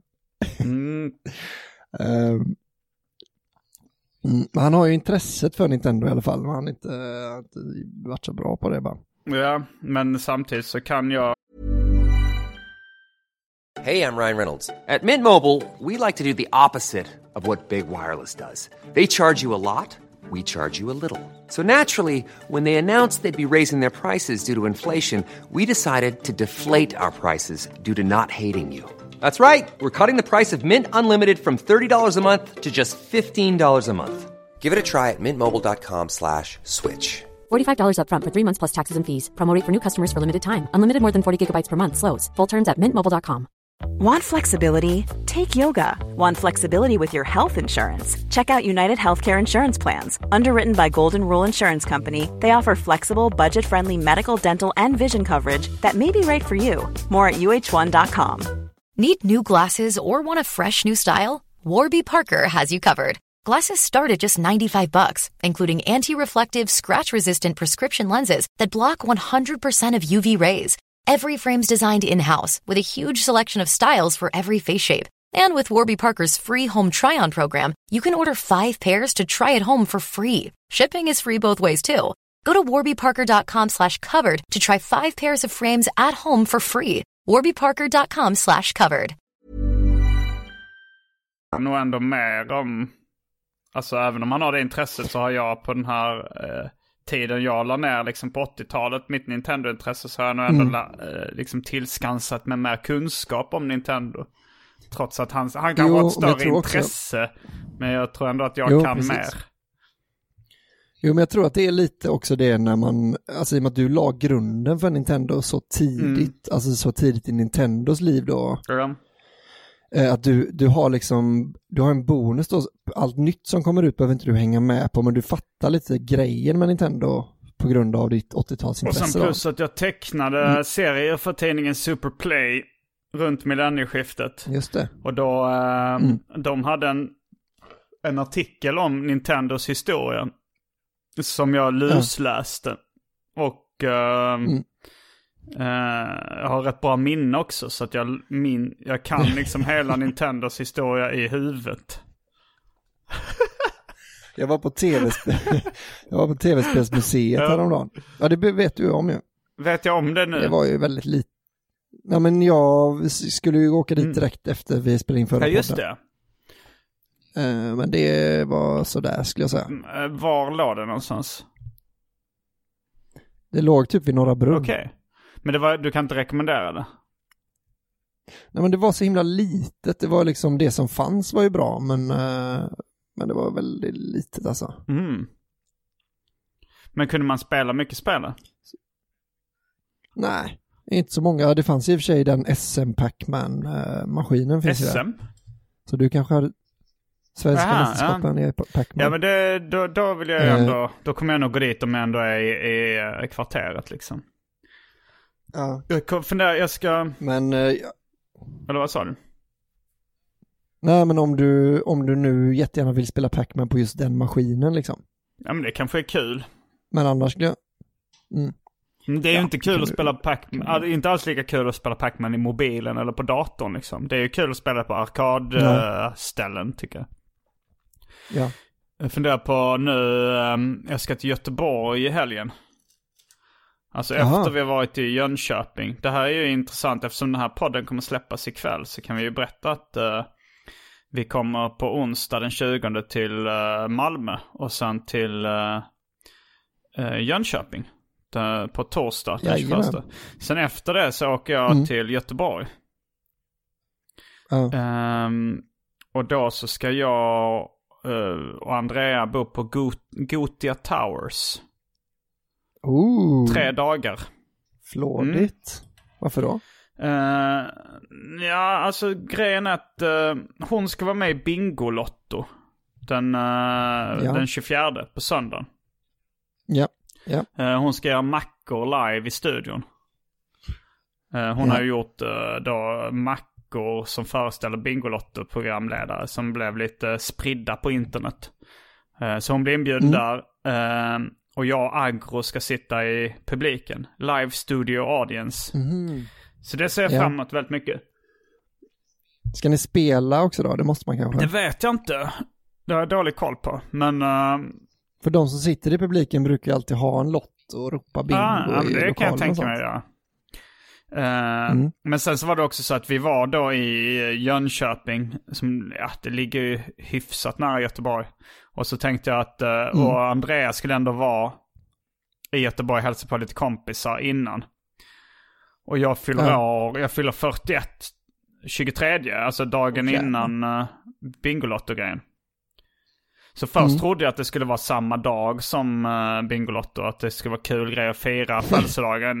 Han har ju intresset för Nintendo i alla fall. Men han har inte varit så bra på det bara. Ja, men samtidigt så kan jag... Hey, I'm Ryan Reynolds. At Mint Mobile, we like to do the opposite of what Big Wireless does. They charge you a lot, we charge you a little. So naturally, when they announced they'd be raising their prices due to inflation, we decided to deflate our prices due to not hating you. That's right. We're cutting the price of Mint Unlimited from $30 a month to just $15 a month. Give it a try at mintmobile.com/switch. $45 up front for 3 months plus taxes and fees. Promo rate for new customers for limited time. Unlimited more than 40 gigabytes per month slows. Full terms at mintmobile.com. Want flexibility? Take yoga. Want flexibility with your health insurance? Check out United Healthcare Insurance Plans. Underwritten by Golden Rule Insurance Company, they offer flexible, budget-friendly medical, dental, and vision coverage that may be right for you. More at uh1.com. Need new glasses or want a fresh new style? Warby Parker has you covered. Glasses start at just $95, including anti-reflective, scratch-resistant prescription lenses that block 100% of UV rays. Every frame's designed in-house with a huge selection of styles for every face shape. And with Warby Parker's free home try-on program, you can order 5 pairs to try at home for free. Shipping is free both ways too. Go to warbyparker.com/covered to try 5 pairs of frames at home for free. warbyparker.com/covered. Nog ändå mer om... Alltså även om man har det intresset så har jag på den här tiden jag la ner liksom på 80-talet mitt Nintendo-intresse, så har jag nog ändå liksom tillskansat med mer kunskap om Nintendo. Trots att han kan ha ett större intresse. Men jag tror ändå att jag kan mer. Jo, men jag tror att det är lite också det när man, alltså i och med att du la grunden för Nintendo så tidigt, alltså så tidigt i Nintendos liv då. Att du har liksom, du har en bonus då, allt nytt som kommer ut behöver inte du hänga med på, men du fattar lite grejen med Nintendo på grund av ditt 80-talsintresse. Och sen plus att jag tecknade serier för tidningen Superplay runt millennieskiftet. Just det. Och då, de hade en artikel om Nintendos historia som jag lusläste. Och jag har rätt bra minne också, så att jag kan liksom hela Nintendos historia i huvudet. Jag var på TV-spelsmuseet häromdagen. Ja, det vet du om ju. Vet jag om det nu? Det var ju väldigt lite. Ja, men jag skulle ju åka dit direkt efter vi spelade in förra podden. Ja, just det. Men det var sådär skulle jag säga. Var låg det någonstans? Det låg typ vid Norra Brunn. Okej. Men du kan inte rekommendera det? Nej, men det var så himla litet. Det var liksom det som fanns var ju bra, men det var väldigt litet alltså. Men kunde man spela mycket spel? Nej, inte så många. Det fanns i och för sig den SM Pac-Man-maskinen finns SM? Där. Så du kanske hade svenska mästerskapen i Pac-Man. Ja, men då vill jag ändå, då kommer jag nog gå dit om jag ändå är i kvarteret liksom. Ja. Jag funderar, jag ska... Men... Eller vad sa du? Nej, men om du nu jättegärna vill spela Pac-Man på just den maskinen liksom. Ja, men det kanske är kul. Men annars skulle jag... Det är ju inte kul att spela Pac-Man. Det är inte alls lika kul att spela Pac-Man i mobilen eller på datorn liksom. Det är ju kul att spela på arkadställen tycker jag. Ja. Jag funderar på nu, jag ska till Göteborg i helgen. Alltså efter vi har varit i Jönköping. Det här är ju intressant eftersom den här podden kommer släppas ikväll, så kan vi ju berätta att vi kommer på onsdag den 20 till Malmö och sen till Jönköping på torsdag den 21. Sen efter det så åker jag till Göteborg. Och då så ska jag och Andrea bo på Gothia Towers. 3 dagar. Flådigt. Varför då? Ja, alltså grejen är att hon ska vara med i Bingolotto den 24 på söndagen. Ja. Hon ska göra mackor live i studion. Hon har ju gjort då mackor som föreställer Bingolotto-programledare som blev lite spridda på internet. Så hon blir inbjuden där. Och jag och Agro ska sitta i publiken. Live studio audience. Så det ser jag fram emot väldigt mycket. Ska ni spela också då? Det måste man kanske. Det vet jag inte. Det har jag dålig koll på. Men... För de som sitter i publiken brukar alltid ha en lott och ropa bingo i det kan jag tänka mig, ja. Men sen så var det också så att vi var då i Jönköping. Som, det ligger ju hyfsat nära Göteborg. Och så tänkte jag att och Andreas skulle ändå vara i Göteborg och hälsa på lite kompisar innan. Och jag fyller 41 23, alltså dagen innan Bingolotto-grejen. Så först trodde jag att det skulle vara samma dag som Bingolotto, att det skulle vara kul grej att fira födelsedagen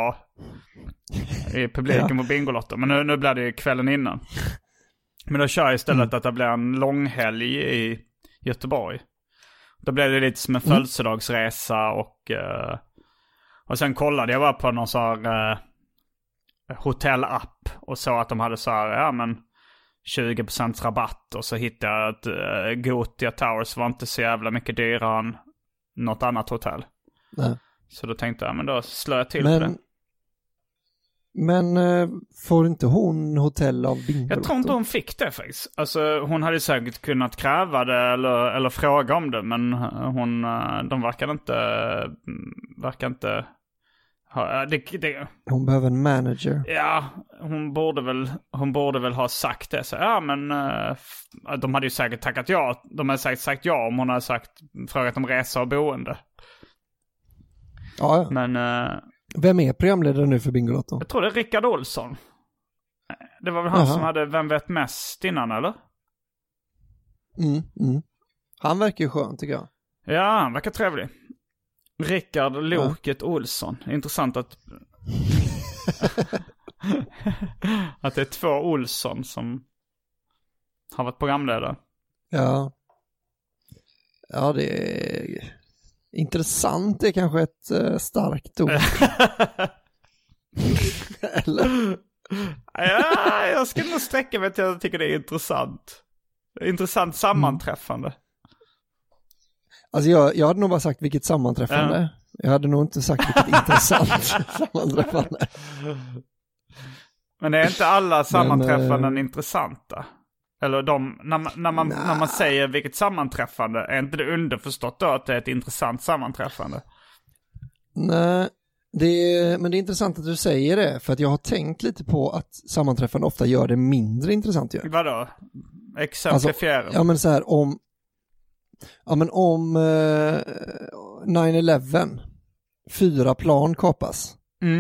i publiken på Bingolotto. Men nu blir det ju kvällen innan. Men då kör jag istället att det blir en långhelg i Göteborg. Då blev det lite som en födelsedagsresa och sen kollade jag bara på någon sån här hotellapp och så att de hade så här, 20% rabatt, och så hittade jag att Gothia Towers var inte så jävla mycket dyrare än något annat hotell. Nej. Så då tänkte jag, men då slår jag till på det. Men får inte hon hotell av Bingolotto? Jag tror inte hon fick det faktiskt. Alltså hon hade säkert kunnat kräva det eller fråga om det, men de verkar inte hon behöver en manager. Ja, hon borde väl ha sagt det. Så, de hade ju säkert tackat ja. De hade säkert sagt ja om hon hade frågat om resa och boende. Ja. Men vem är programledare nu för Bingolotto? Jag tror det är Rickard Olsson. Det var väl han som hade Vem vet mest innan, eller? Han verkar ju skön, tycker jag. Ja, han verkar trevlig. Rickard Loket Olsson. Intressant att att det är 2 Olsson som har varit programledare. Ja, det är intressant. Det är kanske ett starkt ord. Eller? Ja, jag ska nog sträcka mig till att jag tycker det är intressant. Intressant sammanträffande. Alltså jag hade nog bara sagt vilket sammanträffande. Jag hade nog inte sagt vilket intressant sammanträffande. Men är inte alla sammanträffanden intressanta? Eller när man säger vilket sammanträffande, är inte det underförstått då att det är ett intressant sammanträffande? Nej, men det är intressant att du säger det, för att jag har tänkt lite på att sammanträffande ofta gör det mindre intressant. Vadå? Exemplifiera. Alltså, men så här, om 9/11 4 plan kapas.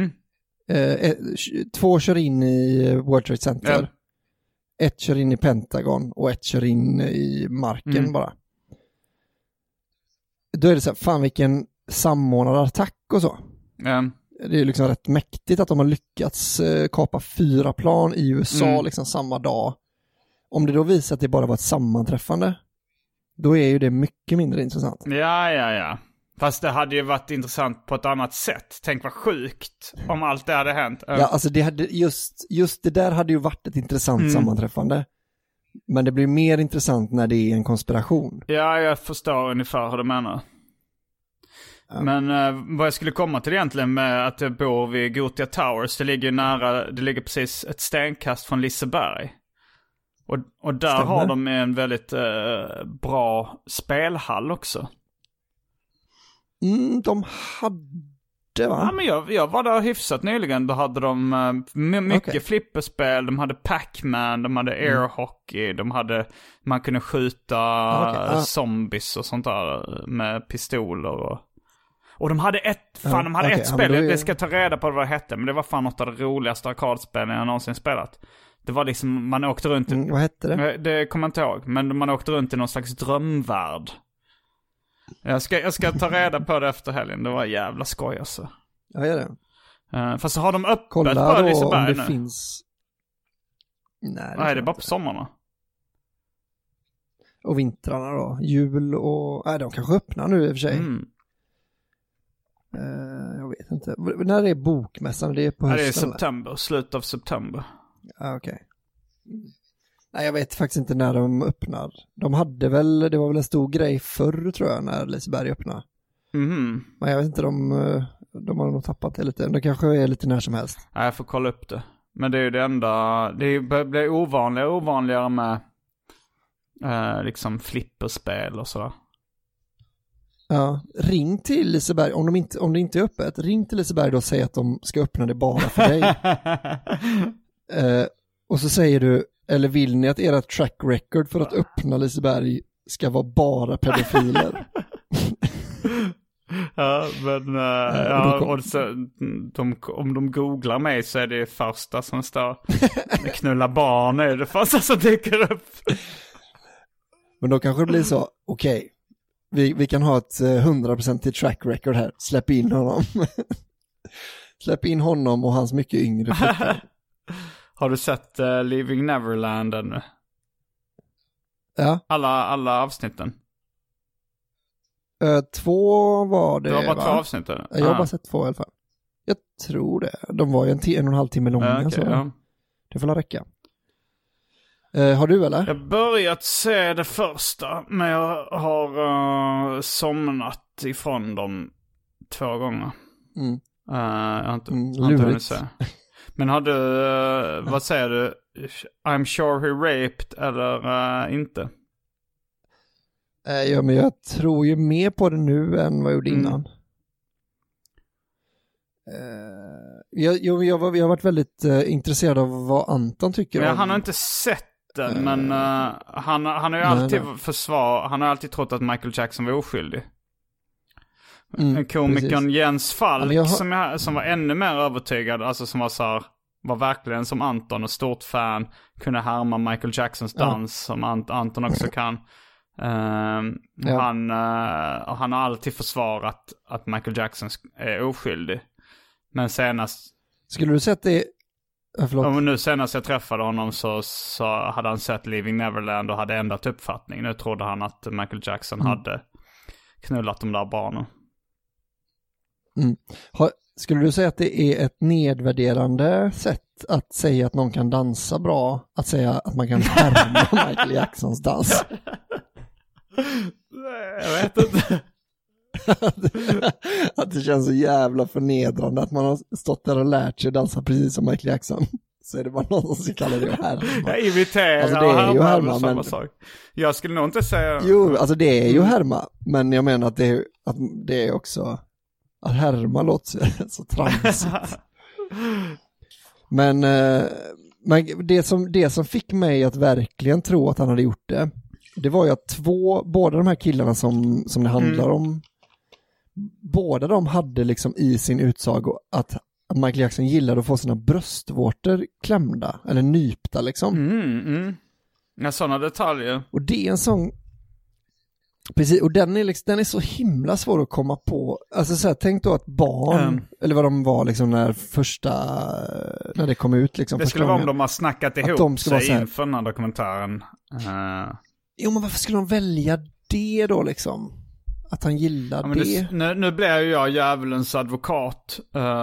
2 kör in i World Trade Center. 1 kör in i Pentagon och 1 kör in i marken bara. Då är det så här, fan vilken samordnad attack och så. Det är liksom rätt mäktigt att de har lyckats kapa 4 plan i USA liksom samma dag. Om det då visar att det bara var ett sammanträffande, då är ju det mycket mindre intressant. Ja. Fast det hade ju varit intressant på ett annat sätt. Tänk vad sjukt om allt det hade hänt. Ja, alltså det hade just det där hade ju varit ett intressant sammanträffande. Men det blir mer intressant när det är en konspiration. Ja, jag förstår ungefär hur du menar. Ja. Men vad jag skulle komma till egentligen med att jag bor vid Gothia Towers, det ligger precis ett stenkast från Liseberg. Och där har de en väldigt bra spelhall också. De hade, va? Ja, men jag var där hyfsat nyligen. Då hade de mycket flipperspel. De hade Pac-Man, de hade airhockey. Man kunde skjuta zombies och sånt där med pistoler. Och de hade ett spel. Jag ska ta reda på vad det hette. Men det var fan något av det roligaste arkadspelen jag någonsin spelat. Det var liksom, man åkte runt vad hette det? Det kommer jag inte ihåg. Men man åkte runt i någon slags drömvärld. Jag ska ta reda på det efter helgen. Det var jävla skoj alltså. Ja, gör det. Fast så har de öppet på Liseberg nu. Det finns... Nej, det är bara på sommarna. Och vintrarna då. Jul och... Nej, de kanske öppnar nu i och för sig. Jag Jag vet inte. När är bokmässan? Det är på hösten? Det är september, slut av september. Okej. Nej, jag vet faktiskt inte när de öppnar. De hade väl, det var väl en stor grej förr tror jag när Liseberg öppnade. Men jag vet inte, de har nog tappat det lite. Det kanske är lite när som helst. Nej, jag får kolla upp det. Men det är ju det enda, det blir ovanligare med liksom flipperspel och sådär. Ja, ring till Liseberg om det inte är öppet. Ring till Liseberg då och säg att de ska öppna det bara för dig. Och så säger du, eller vill ni att era track record för att öppna Liseberg ska vara bara pedofiler? Ja, men och så, om de googlar mig så är det första som står knulla barn är det första som dyker upp. Men då kanske det blir så, okej. Vi kan ha ett 100% track record här. Släpp in honom. Släpp in honom och hans mycket yngre flickor. Har du sett Leaving Neverland ännu? Ja. Alla avsnitten? 2 var det. Det var bara 2 avsnitt? Jag har bara sett 2 i alla fall. Jag tror det. De var ju 1,5 timme långa. Okay, så ja. Det får räcka. Har du eller? Jag har börjat se det första, men jag har somnat ifrån dem 2 gånger. Jag har inte hunnit se. Men har du, vad säger du? I'm sure he raped eller inte? Ja, men jag tror ju mer på det nu än vad jag gjorde innan. Jag har varit väldigt intresserad av vad Anton tycker om. Han har inte sett den, men han har ju alltid han har alltid trott att Michael Jackson var oskyldig. Komikern Jens Falk som var ännu mer övertygad, alltså som var verkligen som Anton och stort fan, kunde härma Michael Jacksons dans som Anton också kan. Han har alltid försvarat att Michael Jackson är oskyldig. Men senast... Skulle du sett det... Nu senast jag träffade honom så hade han sett Leaving Neverland och hade ändrat uppfattning. Nu trodde han att Michael Jackson hade knullat de där barnen. Skulle du säga att det är ett nedvärderande sätt att säga att någon kan dansa bra? Att säga att man kan härma Michael Jacksons dans? Jag vet inte. Att det känns så jävla förnedrande att man har stått där och lärt sig dansa precis som Michael Jackson. Så är det bara någon som kallar det att härma. Jag imiterar. Alltså det är ju härma, men... sak. Jag skulle nog inte säga... Jo, alltså det är ju härma. Men jag menar att det är också... Att härma låter så tramsigt. Men det som fick mig att verkligen tro att han hade gjort det var ju att båda de här killarna som det handlar om, båda de hade liksom i sin utsago att Michael Jackson gillade att få sina bröstvårtor klämda eller nypta liksom. Ja, sådana detaljer. Och det är en sån... Precis, och den är så himla svår att komma på. Alltså så här, tänk då att barn, eller vad de var liksom när det kom ut liksom. Det skulle vara om de har snackat ihop sig inför den här dokumentären. Jo, men varför skulle de välja det då liksom? Att han gillar det? Nu blir ju jag djävulens advokat.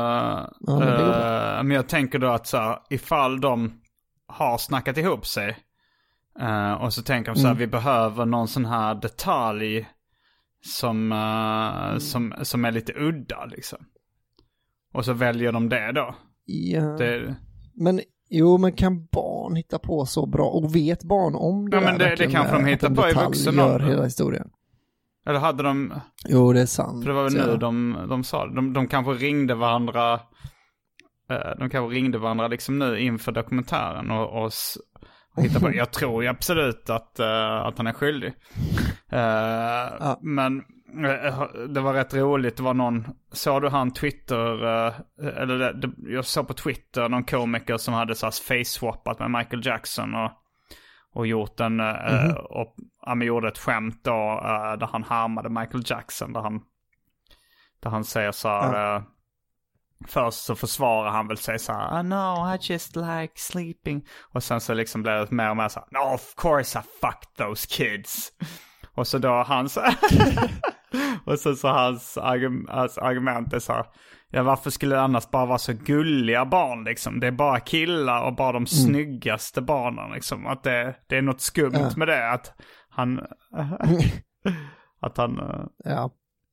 Men jag tänker då att så här, ifall de har snackat ihop sig och så tänker de så här, vi behöver någon sån här detalj som är lite udda liksom. Och så väljer de det då. Ja. Men kan barn hitta på så bra? Och vet barn om det? Ja, men det kanske de hittar på i vuxen ålder. Hela historien. Eller hade de... Jo, det är sant. För det var väl nu de sa det. De kanske ringde varandra... De kanske ringde varandra liksom nu inför dokumentären och hittade på. Jag tror ju absolut att han är skyldig. Men det var rätt roligt. Det var någon... Såg du han Twitter... jag såg på Twitter någon komiker som hade så här face-swappat med Michael Jackson och gjort en... och han gjorde ett skämt då, där han harmade Michael Jackson. Där han säger så här... Först så försvarar han väl sig så här, no, I just like sleeping. Och sen så liksom blev det mer och mer så här, no, of course I fucked those kids. Och så då hans... och så hans argument är så här, Ja, varför skulle det annars bara vara så gulliga barn liksom? Det är bara killar och bara de snyggaste barnen liksom. Att det är något skumt med det. Att han... Ja.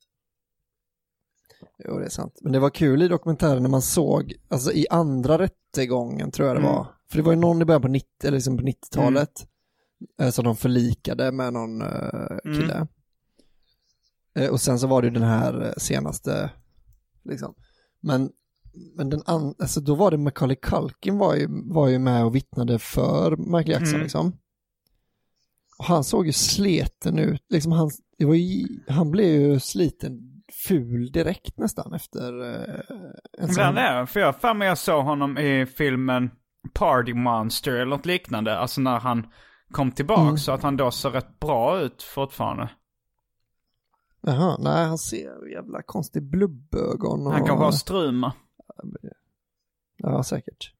Jo, det är sant. Men det var kul i dokumentären när man såg, alltså i andra rättegången tror jag det var. För det var ju någon i början på 90-talet som de förlikade med någon kille. Och sen så var det den här senaste liksom. Men alltså då var det Macaulay Culkin var ju med och vittnade för Michael Jackson liksom. Och han såg ju sliten ut liksom, han blev ju sliten ful direkt nästan efter en sån. För jag såg honom i filmen Party Monster eller något liknande, alltså när han kom tillbaka så att han då såg rätt bra ut fortfarande. Jaha, nej, han ser jävla konstig blubbögon. Han kan ha struma. Ja, säkert.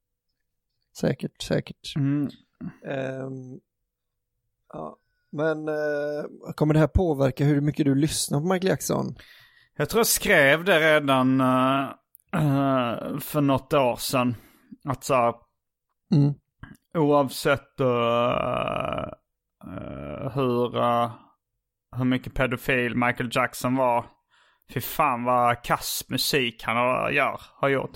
Ja, men kommer det här påverka hur mycket du lyssnar på Michael Jackson? Jag tror jag skrev det redan för något år sedan. Att så oavsett hur mycket pedofil Michael Jackson var, fy fan vad kass musik han har gjort.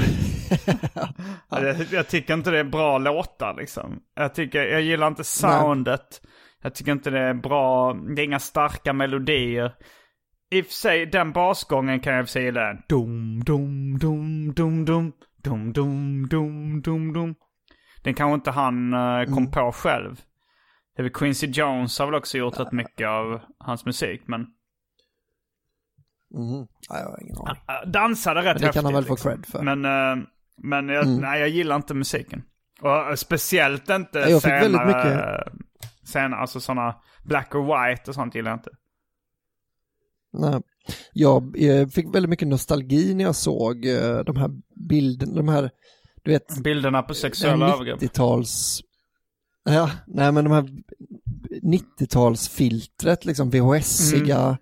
Jag tycker inte det är bra låtar liksom. Jag gillar inte soundet. Nej. Jag tycker inte det är bra. Det är inga starka melodier. I och för sig, den basgången kan jag säga det. Dum dum dum dum dum dum dum dum dum dum. Den kanske inte han kom på själv. Det är väl Quincy Jones har väl också gjort rätt mycket av hans musik, men ja, jag har ingen aning. Dansade rätt häftigt. Det kan han väl få cred för. Men jag gillar inte musiken. Och speciellt inte jag fick väldigt mycket senare, alltså sådana black or white och sånt gillar jag inte. Nej. Jag fick väldigt mycket nostalgi när jag såg de här bilderna, du vet, bilderna på sexuella övergrepp. 90-tals. Ja, nej, men de här 90-talsfiltret liksom, VHS-iga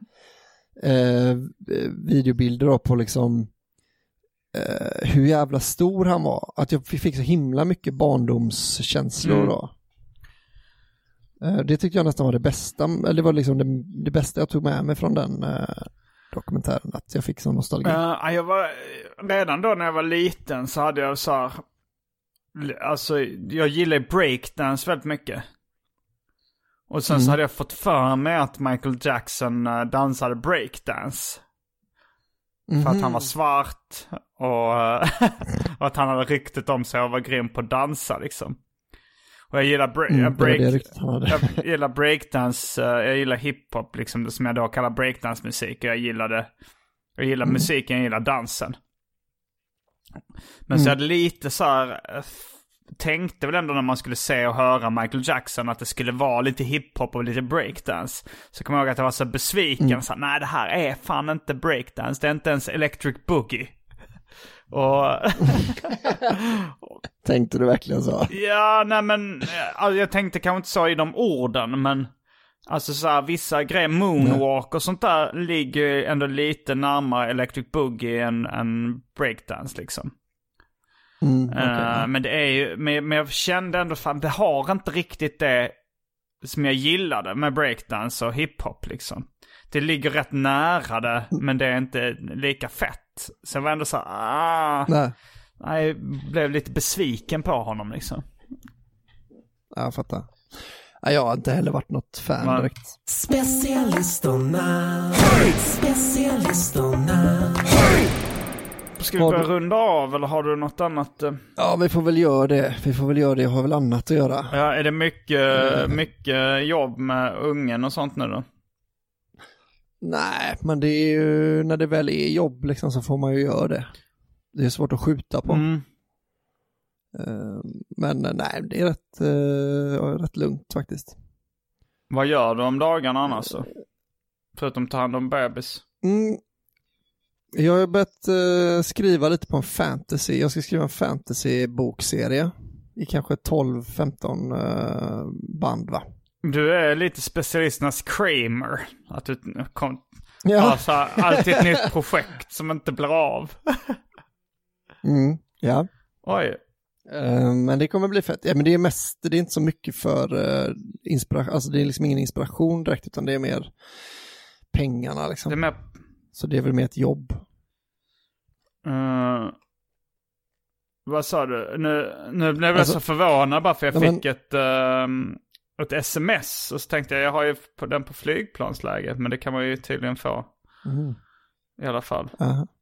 videobilder då på liksom hur jävla stor han var. Att jag fick så himla mycket barndomskänslor då. Det tyckte jag nästan var det bästa. Eller det var liksom det bästa jag tog med mig från den dokumentären. Att jag fick sån nostalgi. Redan då när jag var liten så hade jag så här, alltså jag gillar breakdance väldigt mycket. Och sen så hade jag fått för mig att Michael Jackson dansade breakdance. För att han var svart och att han hade ryktet om sig och var grym på att dansa liksom. Och jag gillar jag gillar breakdance, jag gillar hiphop liksom, det som jag då kallar breakdance musik. Jag gillar musiken, jag gillar dansen. Men så jag hade lite så här, tänkte väl ändå när man skulle se och höra Michael Jackson att det skulle vara lite hiphop och lite breakdance. Så kommer jag ihåg att jag var så besviken. Så, nej, det här är fan inte breakdance. Det är inte ens electric boogie. Och tänkte du verkligen så? Ja, nej men alltså, jag tänkte kanske inte så i de orden, men alltså så här, vissa grejer, moonwalk och sånt där ligger ändå lite närmare electric boogie än breakdance liksom. Men det är ju, men jag kände ändå fan, det har inte riktigt det som jag gillade med breakdance och hiphop liksom. Det ligger rätt nära det, men det är inte lika fett. Så jag var ändå så nej, jag blev lite besviken på honom liksom. Ja, jag fattar. Ja, jag har inte heller varit något fan direkt. Specialisterna. Ska vi börja runda av eller har du något annat? Ja, vi får väl göra det. Jag har väl annat att göra. Ja, är det mycket jobb med ungen och sånt nu då? Nej, men det är ju, när det väl är jobb liksom, så får man ju göra det. Det är svårt att skjuta på. Men nej, det är rätt lugnt faktiskt. Vad gör du om dagarna annars så? Förutom ta hand om bebis? Jag har börjat skriva lite på en fantasy. Jag ska skriva en fantasy-bokserie i kanske 12-15 band, va? Du är lite specialisternas Kramer. Att du Ja. Alltså, alltid ett nytt projekt som inte blir av. Ja. Oj. Men det kommer bli fett. Ja, men det är inte så mycket för inspiration. Alltså det är liksom ingen inspiration direkt, utan det är mer pengarna liksom. Det är mer... Så det är väl mer ett jobb. Vad sa du? Nu blev jag så förvånad bara för jag fick ett sms. Och så tänkte jag har ju den på flygplansläget. Men det kan man ju tydligen få. I alla fall.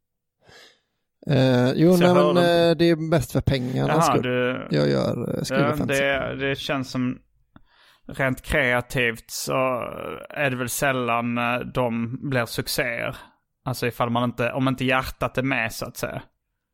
Men det är mest för pengarna. Jag skriver fantasy. Det känns som rent kreativt så är det väl sällan de blir succéer. Alltså om inte hjärtat är med så att säga.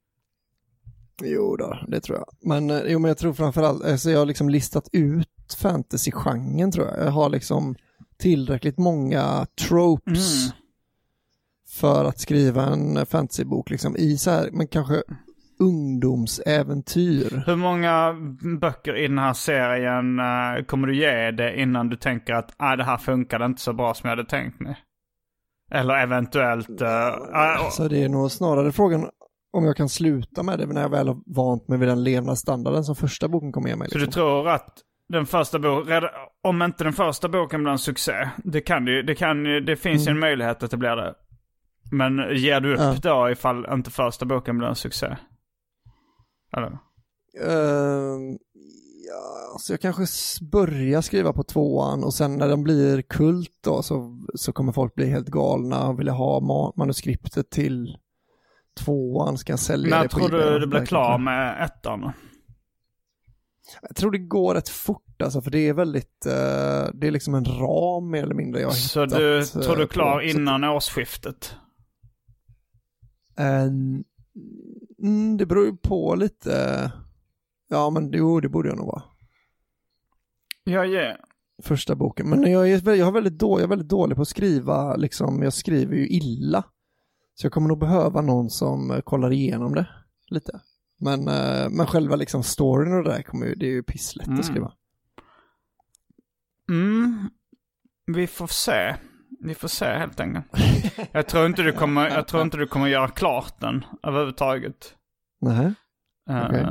Jo då, det tror jag. Men jag tror framförallt, alltså jag har liksom listat ut fantasy-genren tror jag. Jag har liksom tillräckligt många tropes för att skriva en fantasybok liksom i så här, men kanske ungdomsäventyr. Hur många böcker i den här serien kommer du ge det innan du tänker att det här funkade inte så bra som jag hade tänkt mig? Eller eventuellt... Så det är nog snarare frågan om jag kan sluta med det när jag väl har vant mig vid den levnadsstandarden som första boken kommer ge mig. Liksom. Så du tror att den första boken, om inte den första boken blir en succé, det finns ju en möjlighet att det blir det. Men ger du upp då ifall inte första boken blir en succé? Eller? Så jag kanske börjar skriva på 2:an och sen när den blir kult då så kommer folk bli helt galna och vilja ha manuskriptet till 2:an, ska jag sälja det på eBay. När tror du blir klar med 1:an? Jag tror det går rätt fort alltså, för det är väldigt det är liksom en ram mer eller mindre jag har så hittat. Du tror du är klar innan årsskiftet? Det beror ju på lite. Ja, men det borde jag nog vara. Ja. Första boken. Men jag är väldigt dålig på att skriva. Liksom, jag skriver ju illa. Så jag kommer nog behöva någon som kollar igenom det lite. Men själva liksom storyn och det där det är ju pisslätt att skriva. Vi får se. Vi får se helt enkelt. Jag tror inte du kommer göra klart den överhuvudtaget. Nej. Okay.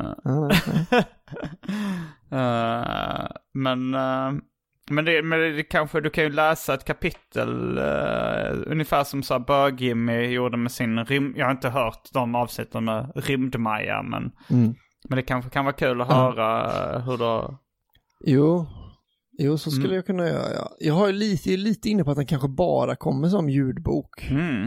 Men det kanske du kan ju läsa ett kapitel ungefär som så Bög-Jimmy gjorde med sin jag har inte hört de avsnitten med Rymdmaja, men det kanske kan vara kul att höra hur då. Jo, så skulle jag kunna göra. Ja. Jag har lite inne på att den kanske bara kommer som ljudbok.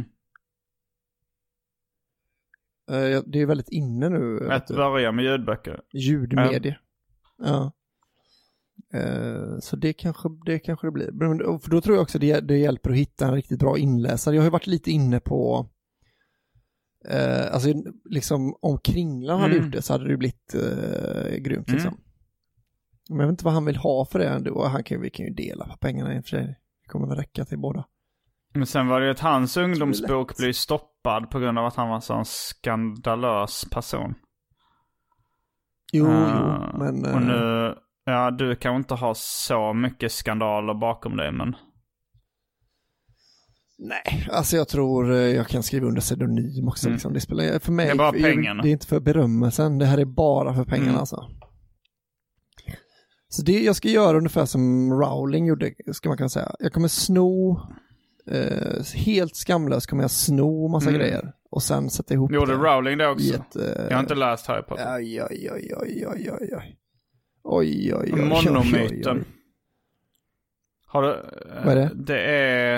Det är väldigt inne nu. Att börja med ljudböcker. Ljudmedie. Ja. Så det kanske det blir. För då tror jag också det hjälper att hitta en riktigt bra inläsare. Jag har ju varit lite inne på alltså liksom om Kringlan hade gjort det så hade det blivit grymt liksom. Men jag vet inte vad han vill ha för det ändå. Vi kan ju dela på pengarna i och för sig. Det kommer väl räcka till båda. Men sen var det ju att hans ungdomsbok blev stoppad på grund av att han var en sån skandalös person. Jo, men... Och nu, du kan inte ha så mycket skandaler bakom dig, men... Nej, alltså jag tror jag kan skriva under pseudonym också. Liksom. Det spelar för mig. Det är bara pengarna. Det är inte för berömmelsen, det här är bara för pengarna alltså. Så jag ska göra ungefär som Rowling gjorde, ska man kunna säga. Jag kommer sno, helt skamlöst kommer jag sno massa grejer. Och sen sätta ihop det. Gjorde Rowling det också? Jag har inte läst Harry Potter. Oj. Monomyten. Har du... Vad är det? Det är...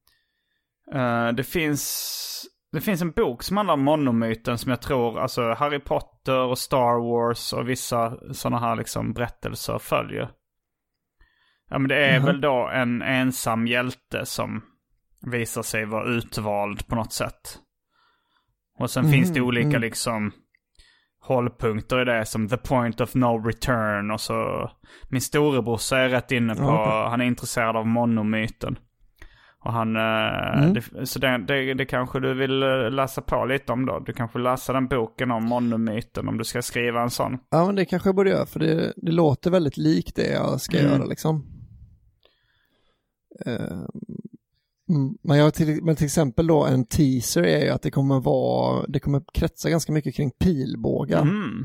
Det finns en bok som handlar om monomyten som jag tror, alltså Harry Potter och Star Wars och vissa sådana här liksom berättelser följer. Ja, men det är väl då en ensam hjälte som visar sig vara utvald på något sätt. Och sen finns det olika liksom hållpunkter i det som the point of no return och så min storebrorsa är rätt inne på, han är intresserad av monomyten. Och han, så det kanske du vill läsa på lite om då. Du kanske läser den boken om monomyten om du ska skriva en sån. Ja, men det kanske jag borde göra, för det låter väldigt likt det jag ska göra liksom. Men till exempel då en teaser är ju att det kommer kretsa ganska mycket kring pilbågar.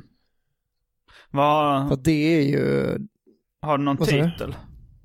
För det är ju... Har du någon titel?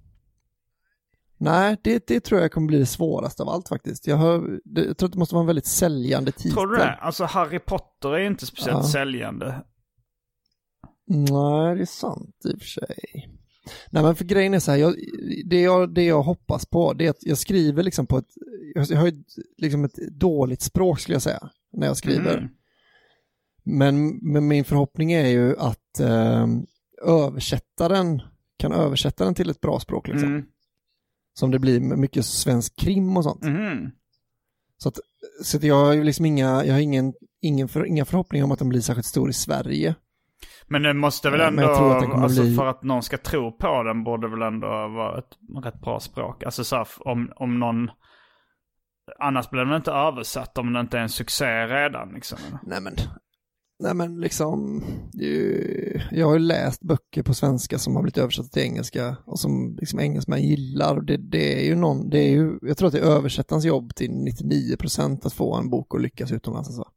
Nej, det tror jag kommer bli det svåraste av allt faktiskt. Jag tror att det måste vara en väldigt säljande titel. Tror du det? Alltså Harry Potter är inte speciellt säljande. Nej, det är sant i och för sig. Nej, men för grejen är så här, det jag hoppas på, det är att jag skriver liksom på jag har liksom ett dåligt språk skulle jag säga, när jag skriver. Men min förhoppning är ju att översättaren kan översätta den till ett bra språk liksom. Som det blir med mycket svensk krim och sånt. Så att jag har ju liksom inga förhoppningar om att den blir särskilt stor i Sverige. Men det måste väl ändå, alltså för att någon ska tro på den borde väl ändå vara ett rätt bra språk. Alltså så här, om någon, annars blir den inte översatt om den inte är en succé redan liksom. Nej men liksom, jag har ju läst böcker på svenska som har blivit översatt till engelska och som liksom engelsmän gillar. Och det är ju jag tror att det är översättarens jobb till 99% att få en bok att lyckas utomlands. Alltså.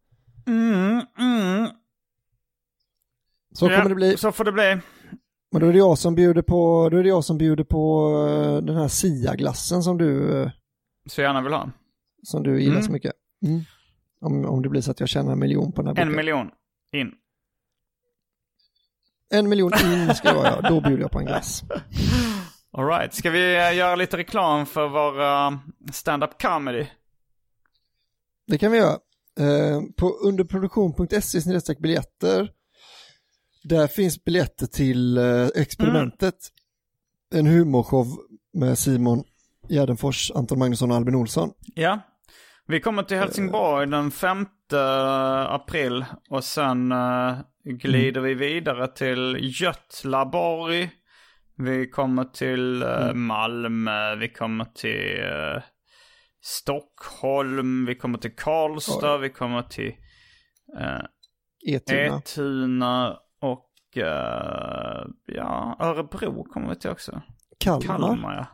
Så kommer det bli. Så får det bli. Men då är det jag som bjuder på den här Sia-glassen som du så gärna vill ha. Som du gillar så mycket. Om det blir så att jag tjänar 1 miljon på den här boken. 1 miljon in. 1 miljon in ska jag vara, då bjuder jag på en glass. All right. Ska vi göra lite reklam för vår stand-up comedy? Det kan vi göra. På underproduktion.se/biljetter där finns biljetter till experimentet. En humorshow med Simon Gärdenfors, Anton Magnusson och Albin Olsson. Ja. Vi kommer till Helsingborg den 5 april och sen glider vi vidare till Götlaborg. Vi kommer till Malmö, vi kommer till Stockholm, vi kommer till Karlstad, vi kommer till Etuna och Örebro kommer vi till också. Kalmar ja.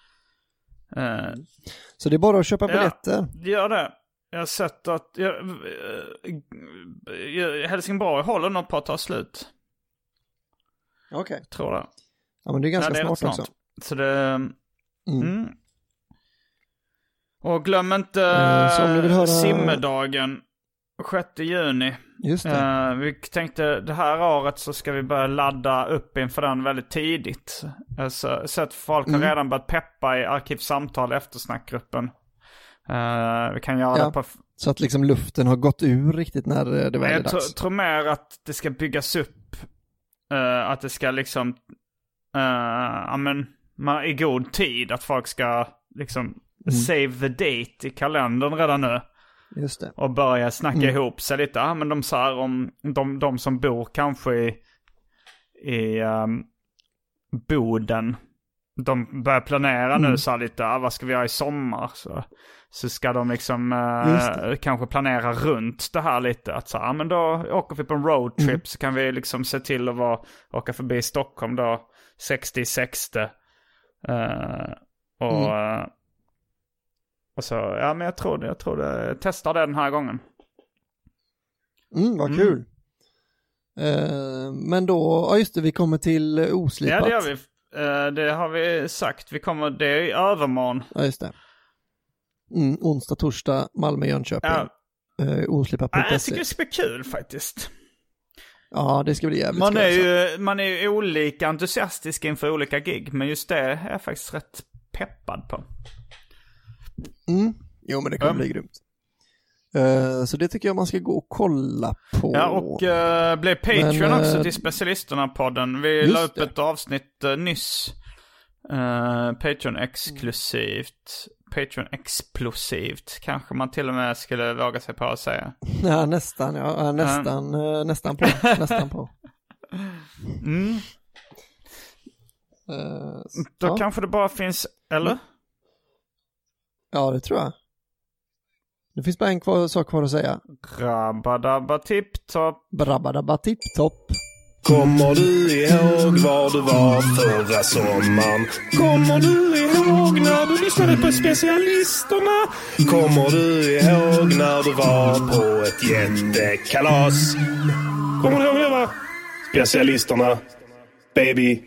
Så det är bara att köpa biljetter. Ja, gör det. Jag har sett att Helsingborg håller nog på att ta slut. Okej. Tror det. Ja, men det är ganska snart också. Så det... Och glöm inte simmedagen 6 juni. Just det. Vi tänkte det här året så ska vi börja ladda upp inför den väldigt tidigt. Så att folk har redan börjat peppa i arkivsamtal eftersnackgruppen. Vi kan göra det på... Så att liksom luften har gått ur riktigt när det väl är dags. Jag tror mer att det ska byggas upp. Att det ska liksom... i god tid. Att folk ska liksom save the date i kalendern redan nu. Just det. Och börja snacka ihop sig lite. Men de sa om de som bor kanske i Boden. De börjar planera nu så lite. Vad ska vi göra i sommar? Så ska de liksom kanske planera runt det här lite. Att så men då åker vi på en roadtrip så kan vi liksom se till att åka förbi Stockholm då 60-60. Och så, men jag tror det. Testar det den här gången. Vad kul. Men då, just det, vi kommer till Oslipat. Ja, det gör vi. Det har vi sagt. Det är i övermorgon. Ja, just det. Onsdag, torsdag, Malmö, Jönköping. Oslipat.se. Jag tycker det ska bli kul faktiskt. Ja, det ska bli jävligt man är ju olika entusiastisk inför olika gig. Men just det är jag faktiskt rätt peppad på. Jo, men det kommer bli grymt. Så det tycker jag man ska gå och kolla på. Ja, och blev Patreon också till Specialisterna-podden. Vi la upp ett avsnitt nyss. Patreon exklusivt. Patreon explosivt. Kanske man till och med skulle våga sig på att säga. Ja, nästan. Ja, nästan på. Då kanske det bara finns, eller? Ja, det tror jag. Det finns bara en sak kvar att säga. Rabadabba tipptopp. Brabadabba tipptopp. Kommer du ihåg var du var förra sommaren? Kommer du ihåg när du lyssnade på specialisterna? Kommer du ihåg när du var på ett jättekalas? Kommer du ihåg det, va? Specialisterna, baby.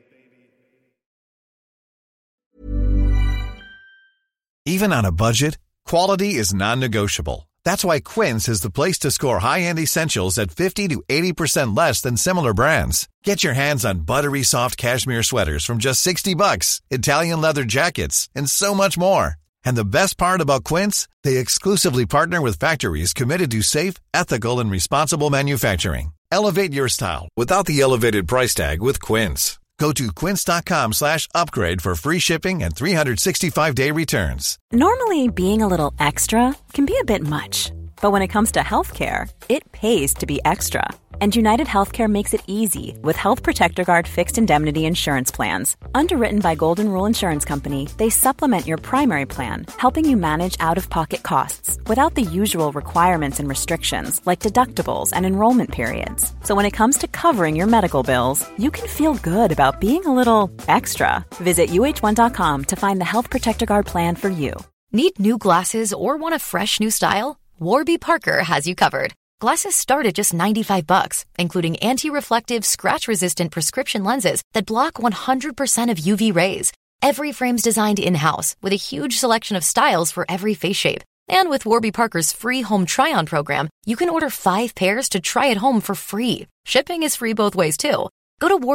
Even on a budget, quality is non-negotiable. That's why Quince is the place to score high-end essentials at 50 to 80% less than similar brands. Get your hands on buttery soft cashmere sweaters from just $60, Italian leather jackets, and so much more. And the best part about Quince, they exclusively partner with factories committed to safe, ethical, and responsible manufacturing. Elevate your style without the elevated price tag with Quince. Go to quince.com/upgrade for free shipping and 365-day returns. Normally, being a little extra can be a bit much. But when it comes to healthcare, it pays to be extra. And United Healthcare makes it easy with Health Protector Guard fixed indemnity insurance plans. Underwritten by Golden Rule Insurance Company, they supplement your primary plan, helping you manage out-of-pocket costs without the usual requirements and restrictions like deductibles and enrollment periods. So when it comes to covering your medical bills, you can feel good about being a little extra. Visit UH1.com to find the Health Protector Guard plan for you. Need new glasses or want a fresh new style? Warby Parker has you covered. Glasses start at just $95, including anti-reflective, scratch-resistant prescription lenses that block 100% of UV rays. Every frame's designed in-house with a huge selection of styles for every face shape. And with Warby Parker's free home try-on program, you can order 5 pairs to try at home for free. Shipping is free both ways, too. Go to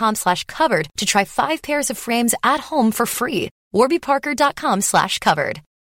warbyparker.com/covered to try 5 pairs of frames at home for free. warbyparker.com/covered.